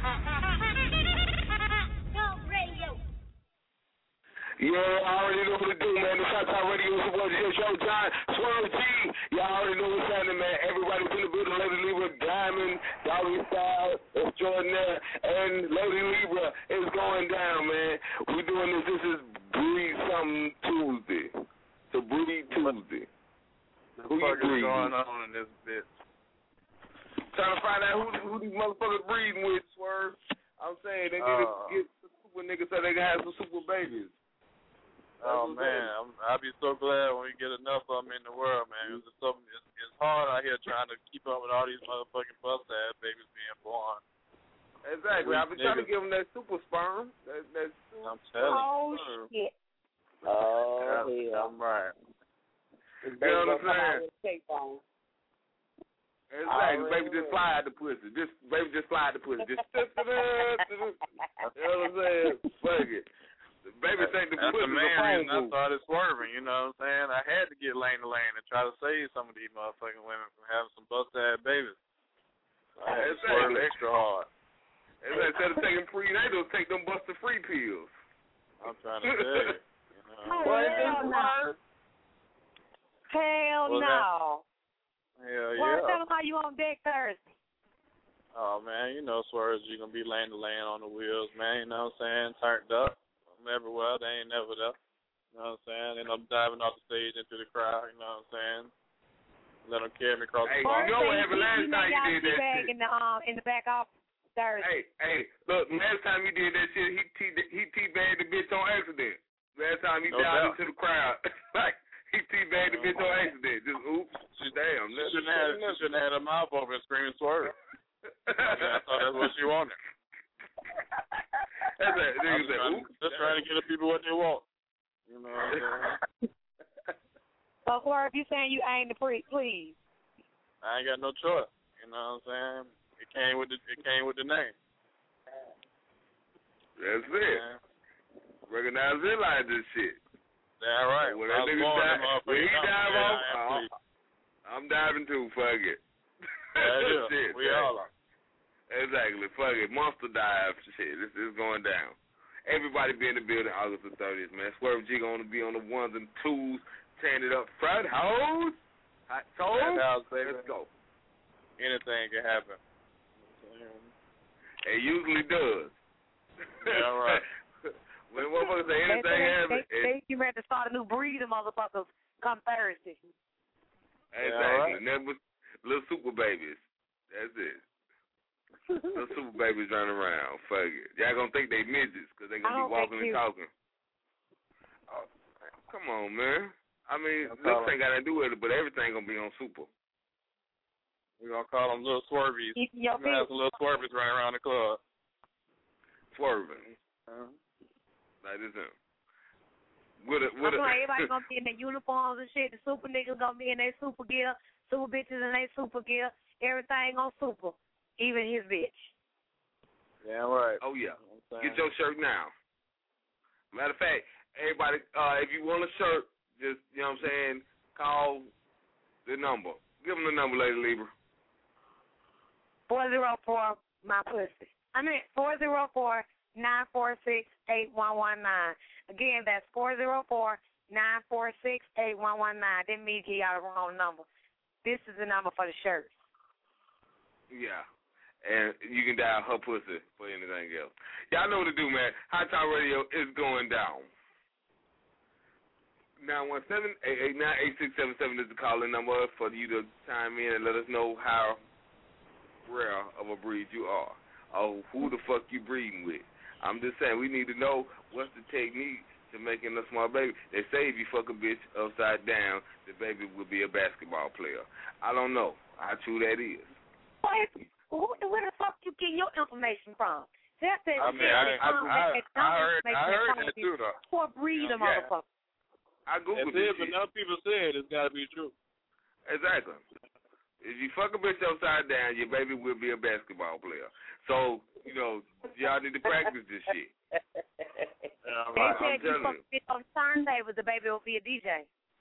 Talk radio. Yeah, I already know what to do, man. The Hot Talk Radio is the D J Show, John, Swerve G. Y'all already know what's happening, man. Everybody's in the building. Lady Libra, Diamond, Doggy Style, Extraordinaire, and Lady Libra is going down, man. We're doing this. This is Breed Something Tuesday. So Breed Tuesday. Who you breeding? Going on in this bitch? Trying to find out who, who these motherfuckers breeding with, Swerve. I'm saying they need Uh, to get some super niggas so they can have some super babies. Oh man, I'm, I'll be so glad when we get enough of them in the world, man. It's, so, it's, it's hard out here trying to keep up with all these motherfucking bust ass babies being born. Exactly. I've been trying to give them that super sperm. That, that super I'm telling Oh, you. shit. Oh, Yeah, hell. I'm right. You know what I'm saying? Tape on. Exactly. Oh, Baby just fly out the pussy. Just baby just fly out the pussy. Just you know what I'm saying? Fuck it. Baby think the That's pussy the main a phone reason I booth. started swerving, you know what I'm saying? I had to get lane to lane and try to save some of these motherfucking women from having some busted-ass babies. So I had to swerve extra hard. Instead of taking prenatal, take them buster free pills. I'm trying to tell you. you know. Well, hell no. Hell What's no. Hell Well, yeah. tell them how you on deck Thursday. Oh, man, you know, swerves, you're going to be lane to lane on the wheels, man, you know what I'm saying? Turned up. I'm everywhere. They ain't never there. You know what I'm saying? And I'm diving off the stage into the crowd, you know what I'm saying? Let them carry me across Hey, the bar. you know what happened last time you did that shit? In the, um, in the back office Thursday. Hey, hey, look, last time he did that shit, he T he teabagged the bitch on accident. Last time he No dived doubt. into the crowd, like he teabagged the bitch on accident. Just oops, She, damn. she shouldn't have, she shouldn't have had her mouth open and screaming swerve. I thought that's what she wanted. That's that. I'm Nigga just, said, trying, oops. just trying to get the people what they want. You know what I'm saying? So, Swerve, you saying you ain't the pre, please. I ain't got no choice. You know what I'm saying? It came with the it came with the name. That's it. Yeah. Recognize, realize this shit. Damn right. When I that was nigga born dive, in motherfucking when he company, dive yeah, off, I am I'm, pleased. I'm diving too. Fuck it. Yeah, yeah. Shit, We man. all are. Exactly. Fuck it. Monster dive. Shit. This is going down. Everybody be in the building August the thirtieth, man. Swerve G gonna be on the ones and twos, tearing it up. Front hoes. Hot toes. Front house, baby. Let's go. Anything can happen. It usually does. Yeah, right. When motherfuckers say anything they, happens, they, they, you ready to start a new breed of motherfuckers come Thursday. exactly. Yeah, right. Little super babies. That's it. Little super babies running around. Fuck it. Y'all gonna think they midgets because they gonna be walking and talking. Oh, come on, man. I mean, That's looks ain't got nothing to do with it, but everything gonna be on super. We're gonna call them little swervies. We're gonna have some little swervies running around the club. Swerving. Uh-huh. Like this him. With a, with I'm a, like, everybody gonna be in their uniforms and shit. The super niggas gonna be in their super gear. Super bitches in their super gear. Everything on super. Even his bitch. Yeah, right. Oh, yeah. Get your shirt now. Matter of fact, everybody, uh, if you want a shirt, just, you know what I'm saying, call the number. Give them the number, Lady Libra. four zero four, my pussy. I mean, four zero four, nine four six, eight one one nine. Again, that's four zero four, nine four six, eight one one nine. Didn't mean to give y'all the wrong number. This is the number for the shirt. Yeah. And you can dial her pussy for anything else. Y'all know what to do, man. Hot Talk Radio is going down. nine one seven, eight eight nine, eight six seven seven is the calling number for you to chime in and let us know how rare of a breed you are. Or who the fuck you breeding with. I'm just saying, we need to know what's the technique to making a small baby. They say if you fuck a bitch upside down, the baby will be a basketball player. I don't know how true that is. What? Who, where the fuck you get your information from? That's that I mean, shit. I, I, um, I, that I heard, I heard that too, though. For breed of Yeah. motherfucker. I googled That's this it, but shit. enough people said it's got to be true. Exactly. If you fuck a bitch upside down, your baby will be a basketball player. So, you know, y'all need to practice this shit. Yeah, They right. said I'm you telling fuck a bitch on turntables, the baby will be a D J.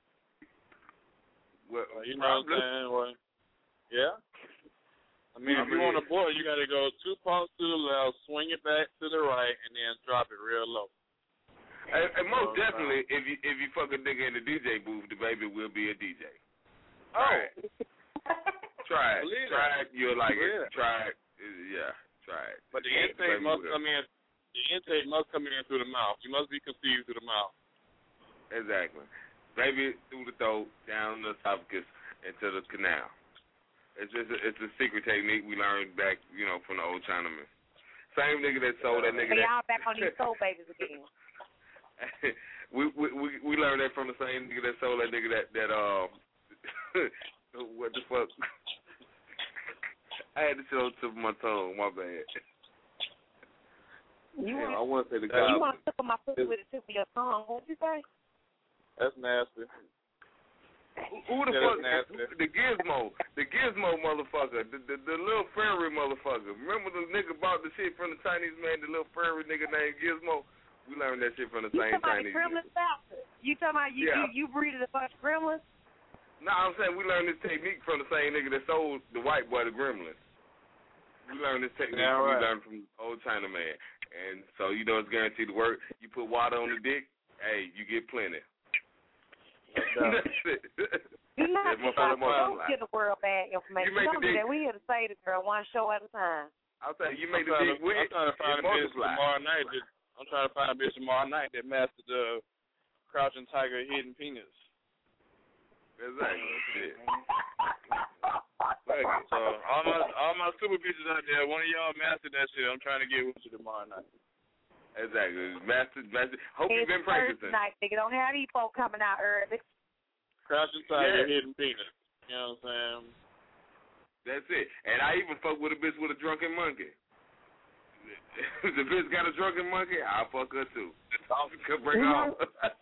Well, Well, you know what I'm saying? Well, yeah. I mean, if you want a boy, you got to go two pumps to the left, swing it back to the right, and then drop it real low. And, and most definitely, if you if you fuck a nigga in the D J booth, the baby will be a D J. Try it. Try it. Believe Try that. it. You'll like Believe it. it. Try it. Yeah. Try it. But the Yeah, intake baby must will. come in. The intake must come in through the mouth. You must be conceived through the mouth. Exactly. Baby through the throat, down the esophagus, into the canal. It's just a, it's a secret technique we learned back, you know, from the old Chinamen. Same nigga that sold that nigga So that. y'all back on these soul babies again. we, we we we learned that from the same nigga that sold that nigga that that uh what the fuck. I had to show it to my tongue. My bad. You Damn, want, I want to say the you guy. want to tip of my foot with the tip of your tongue? What'd you say? That's nasty. Who the Yeah, fuck? that's nasty. The Gizmo, the Gizmo motherfucker, the, the the little furry motherfucker. Remember the nigga bought the shit from the Chinese man, the little furry nigga named Gizmo. We learned that shit from the You same talking about the Chinese. gremlins bastard? You talking about you, Yeah. you, you breeded a bunch of gremlins? No, I'm saying we learned this technique from the same nigga that sold the white boy the gremlins. We learned this technique Yeah, right. we learned from old China man. And so you know it's guaranteed to work. You put water on the dick, hey, you get plenty. That's it. You're not That's my just fellow don't Muslim. give the world bad information. You make Don't the do dick- that. We here to save the girl one show at a time. I'll tell you, you make I'm the trying dick to- wet. I'm trying to find it a bitch multiply. tomorrow night. That, I'm trying to find a bitch tomorrow night that mastered the crouching tiger hidden penis. Exactly. Shit. So all my all my super bitches out there, one of y'all mastered that shit. I'm trying to get with you tomorrow night. Exactly. Master, master. Hope It's you've been Thursday practicing. night, nigga. Don't have these folk coming out early. Crouching tiger Yeah. hidden penis. You know what I'm saying? That's it. And I even fuck with a bitch with a drunken monkey. If the bitch got a drunken monkey, I'll fuck her too. Could bring her on.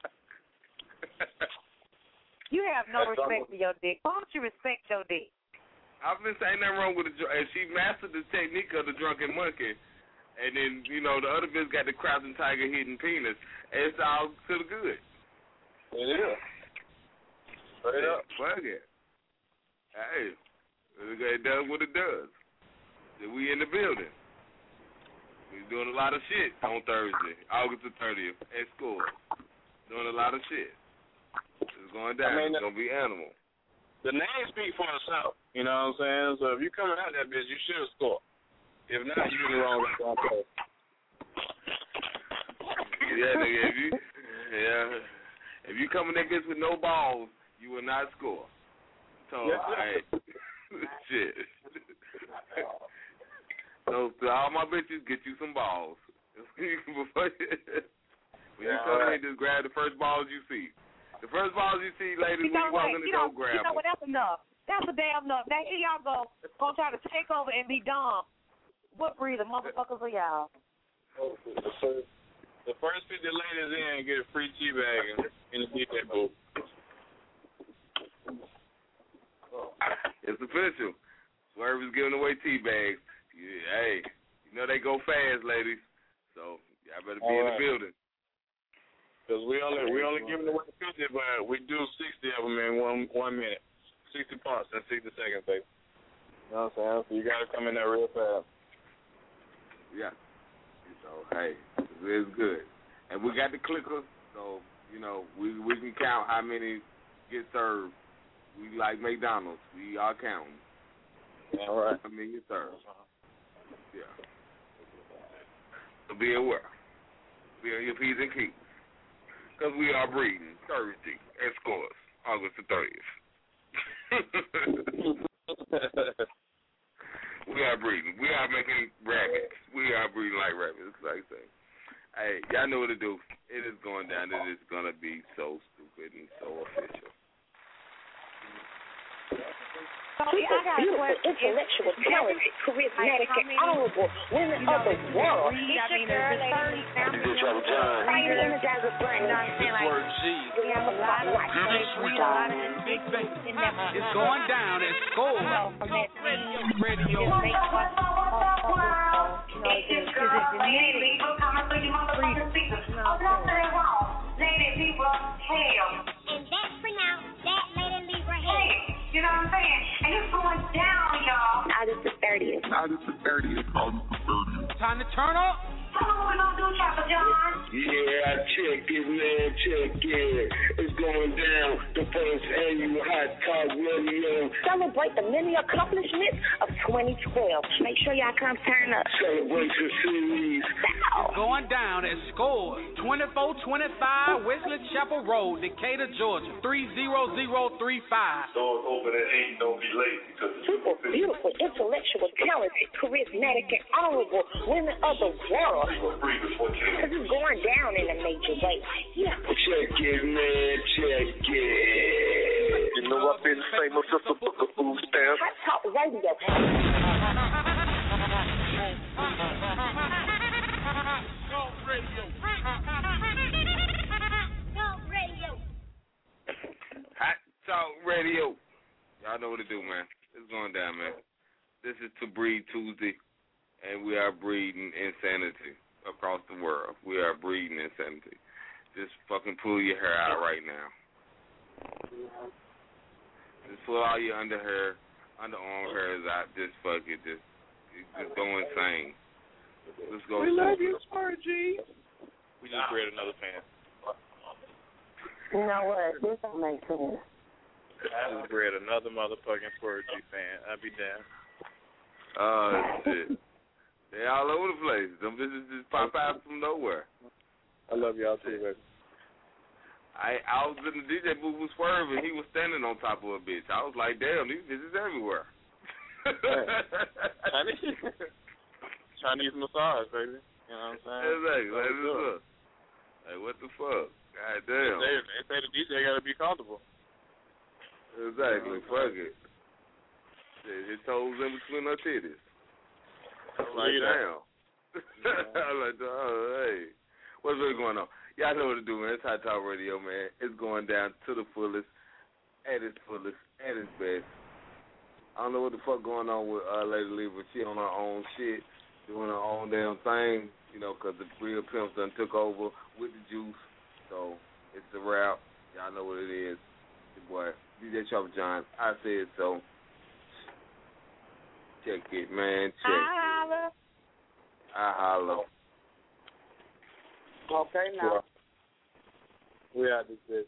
You have no respect for your dick. Why don't you respect your dick? I've been saying nothing wrong with the dr- and she mastered the technique of the drunken monkey, and then you know the other bitch got the crouching tiger hidden penis. And it's all to the good. It is. Straight up. Fuck it. Hey, it does what it does. We in the building. We doing a lot of shit on Thursday, August the thirtieth at school. Doing a lot of shit. It's going down. I mean, it's gonna be animal. The name speaks for itself. You know what I'm saying? So if you coming out that bitch, you should score. If not, you in the wrong place. Yeah, nigga. If you, yeah, if you come in that bitch with no balls, you will not score. So, Yes, alright, shit. So to all my bitches, get you some balls. Before you, when you Yeah, come right. in, just grab the first balls you see. The first balls you see, ladies, You when know you walk what? in the You door, know, grab you know them. what? That's enough. That's a damn enough. Now here y'all go. Gonna try to take over and be dumb. What breed of motherfuckers are y'all? The first, the first fifty ladies in get a free tea bag in, in the D J booth. It's official. Swerve is giving away tea bags. Yeah, hey, you know they go fast, ladies. So y'all better be All in right. the building. Cause we only we only giving away fifty, but we do sixty of them in one one minute. Sixty parts in sixty seconds, baby. You know what I'm saying? So you gotta come in there real fast. Yeah. So hey, it's good. And we got the clicker, so you know we we can count how many get served. We like McDonald's. We are counting. All right. How many get served? Yeah. So be aware. Be on your P's and Q's. Because we are breeding Thursday at Scores, August the thirtieth. We are breeding. We are making rabbits. We are breeding like rabbits, like I say. Hey, y'all know what to do. It is going down. It is going to be so stupid and so official. So, yeah, I got a Beautiful, question. intellectual, talented, charismatic, Like, how and many- honorable women You know, of the this is world. breed. I mean, there's a certain D J Travis John. Right, the Energizer Bunny. You know what I'm saying? Like, Word G. we have a lot of, they breed a lot of this big thing in that. It's going down at school. You know, from that radio. Radio. Just make us, you know, It's just, your cause girl, it's lady genetic. people, coming through your motherfucking speakers. Oh, don't say it wrong. Lady people, hell. And that's pronounced that Lady Libra Hey, hair. you know what I'm saying? And it's going down, y'all. August the thirtieth. August the thirtieth. August the thirtieth. Time to turn up. Tell me what we gonna do, Chopper John. Yeah, I check it, man, check it. It's going down. The first annual Hot Talk Radio. Celebrate the many accomplishments of twenty twelve. Make sure y'all come turn up. Celebration series. It's going down at Scores, twenty-four twenty-five Wesley Chapel Road, Decatur, Georgia, three zero zero three five. Doors open at eight, don't be late because it's Super beautiful, intellectual, talented, charismatic, and honorable women of the world. free before Cause it's going down in a major way. Yeah. Check it, man, check it. You know I've been famous as a book of food stamps. Hot Talk Radio. Talk radio. Talk radio. Hot Talk Radio. Y'all know what to do, man. It's going down, man. This is To Breed Tuesday, and we are breeding insanity. across the world. We are breeding insanity. Just fucking pull your hair out right now. Just pull all your under hair, underarm hairs out. Just fuck it. Just, just go insane. Let's go. We love you, Smart G. We just bred another fan. You know what? This don't make sense. I just bred another motherfucking Swerve G fan. I'll be damned. Oh, shit. They all over the place. Them bitches just pop out from nowhere. I love y'all too, baby. I I was in the D J booth with Swerve, and he was standing on top of a bitch. I was like, damn, these bitches everywhere. Chinese, Chinese massage, baby. You know what I'm saying? Exactly. Like, what's up? Like, what the fuck? God damn. They, they say the D J got to be comfortable. Exactly. You know, fuck it. His toes in between her titties. I'm like, damn. I'm like, oh, hey. What's really going on? Y'all know what to do, man. It's Hot Talk Radio, man. It's going down to the fullest, at its fullest, at its best. I don't know what the fuck going on with uh, Lady Lee, but she on her own shit, doing her own damn thing, you know, because the real pimps done took over with the juice. So it's a wrap. Y'all know what it is. Your boy, D J Chopper John. I said so. Check it, man. Check I holla. it. I holla. Okay, now. We out this bitch.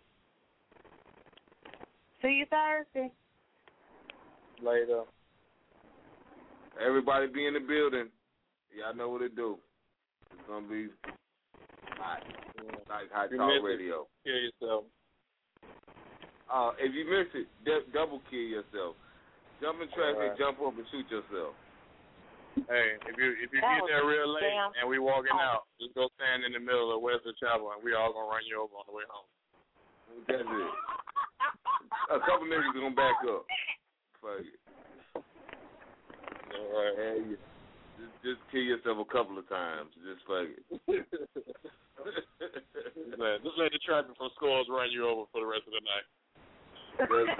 See you Thursday. Later. Everybody be in the building. Y'all know what to do. It's going to be hot. Like Hot Talk Radio. Kill yourself. Uh, if you miss it, d- double kill yourself. Jump in traffic, right. Jump up and shoot yourself. Hey, if you if you That get there real late damn. and we walking out, just go stand in the middle of Wesley Chapel and we all gonna run you over on the way home. That's it. A couple niggas gonna back up. Fuck it. All right. Hey, just, just kill yourself a couple of times. Just fuck it. Man, just let the traffic from Scores run you over for the rest of the night. That's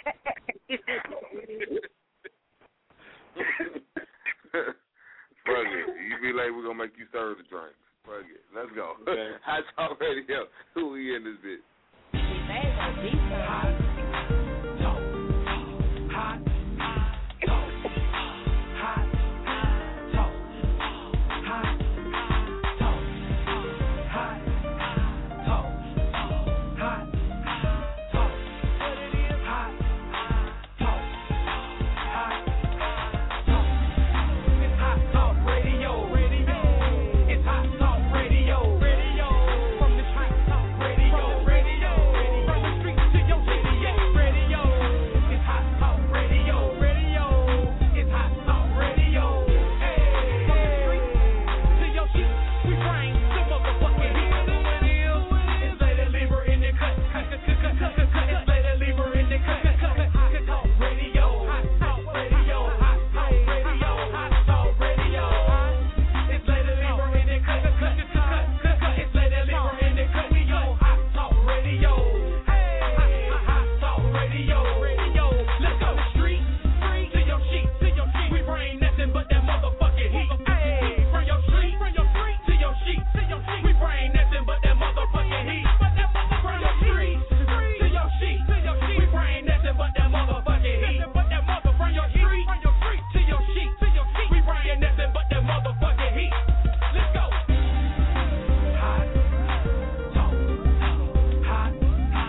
it. Fuck it. You be like, we're going to make you serve the drinks. Fuck it. Let's go. Okay. Hot Talk Radio. Who we in this bitch? Hot talk. Hot talk. Hot talk. Hot talk. Hot talk. Hot talk. What it is? Hot talk. Hot talk. It's Hot Talk Radio. Radio. It's Hot Talk Radio. Radio. From the Hot Talk Radio. Radio. From the streets to your radio. Radio. It's Hot Talk Radio. Radio. It's Hot Talk Radio. Hey. From the streets to your sheets, we bring the motherfucking heat. It's Lady Libra in the cut. Cut, cut, cut, cut, cut, cut. It's Lady Libra in the cut. Cut, cut, Hot Talk Radio. Hot Talk Radio. Hot Talk Radio. Hot Talk Radio. It's Lady Libra in the cut. Cut, cut, cut, cut, cut. It's Lady Libra in the cut. We go Hot Talk Radio. Hey, Hot, Hot Talk Radio. Radio. Let's go street, street to your sheet, to your sheet. We bring nothing but that motherfucking heat. Hey, from your street, from your street to your sheet, to your sheet. We bring nothing but that motherfucking heat. From your street to your sheet, to your sheet. We bring nothing but that motherfucking heat. But that mother from your street, from your street to your sheet, to your sheet. We bring nothing but that motherfucking heat. Let's go. Hot talk. Hot talk.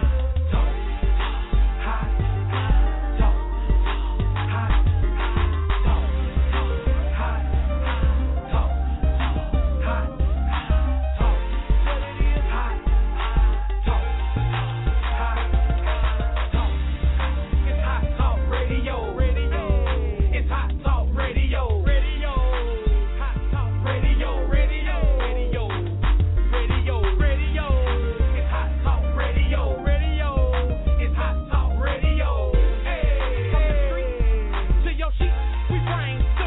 Hot talk. Hot talk. Hot talk. Hot talk. What it is? Hot talk. Hot talk. It's Hot Talk Radio. Radio. It's Hot Talk Radio. Radio. Hot Talk Radio. Radio. Radio. Radio. Radio. It's Hot Talk Radio. Radio. It's Hot Talk Radio. Hey. From the street to your sheet, we bring the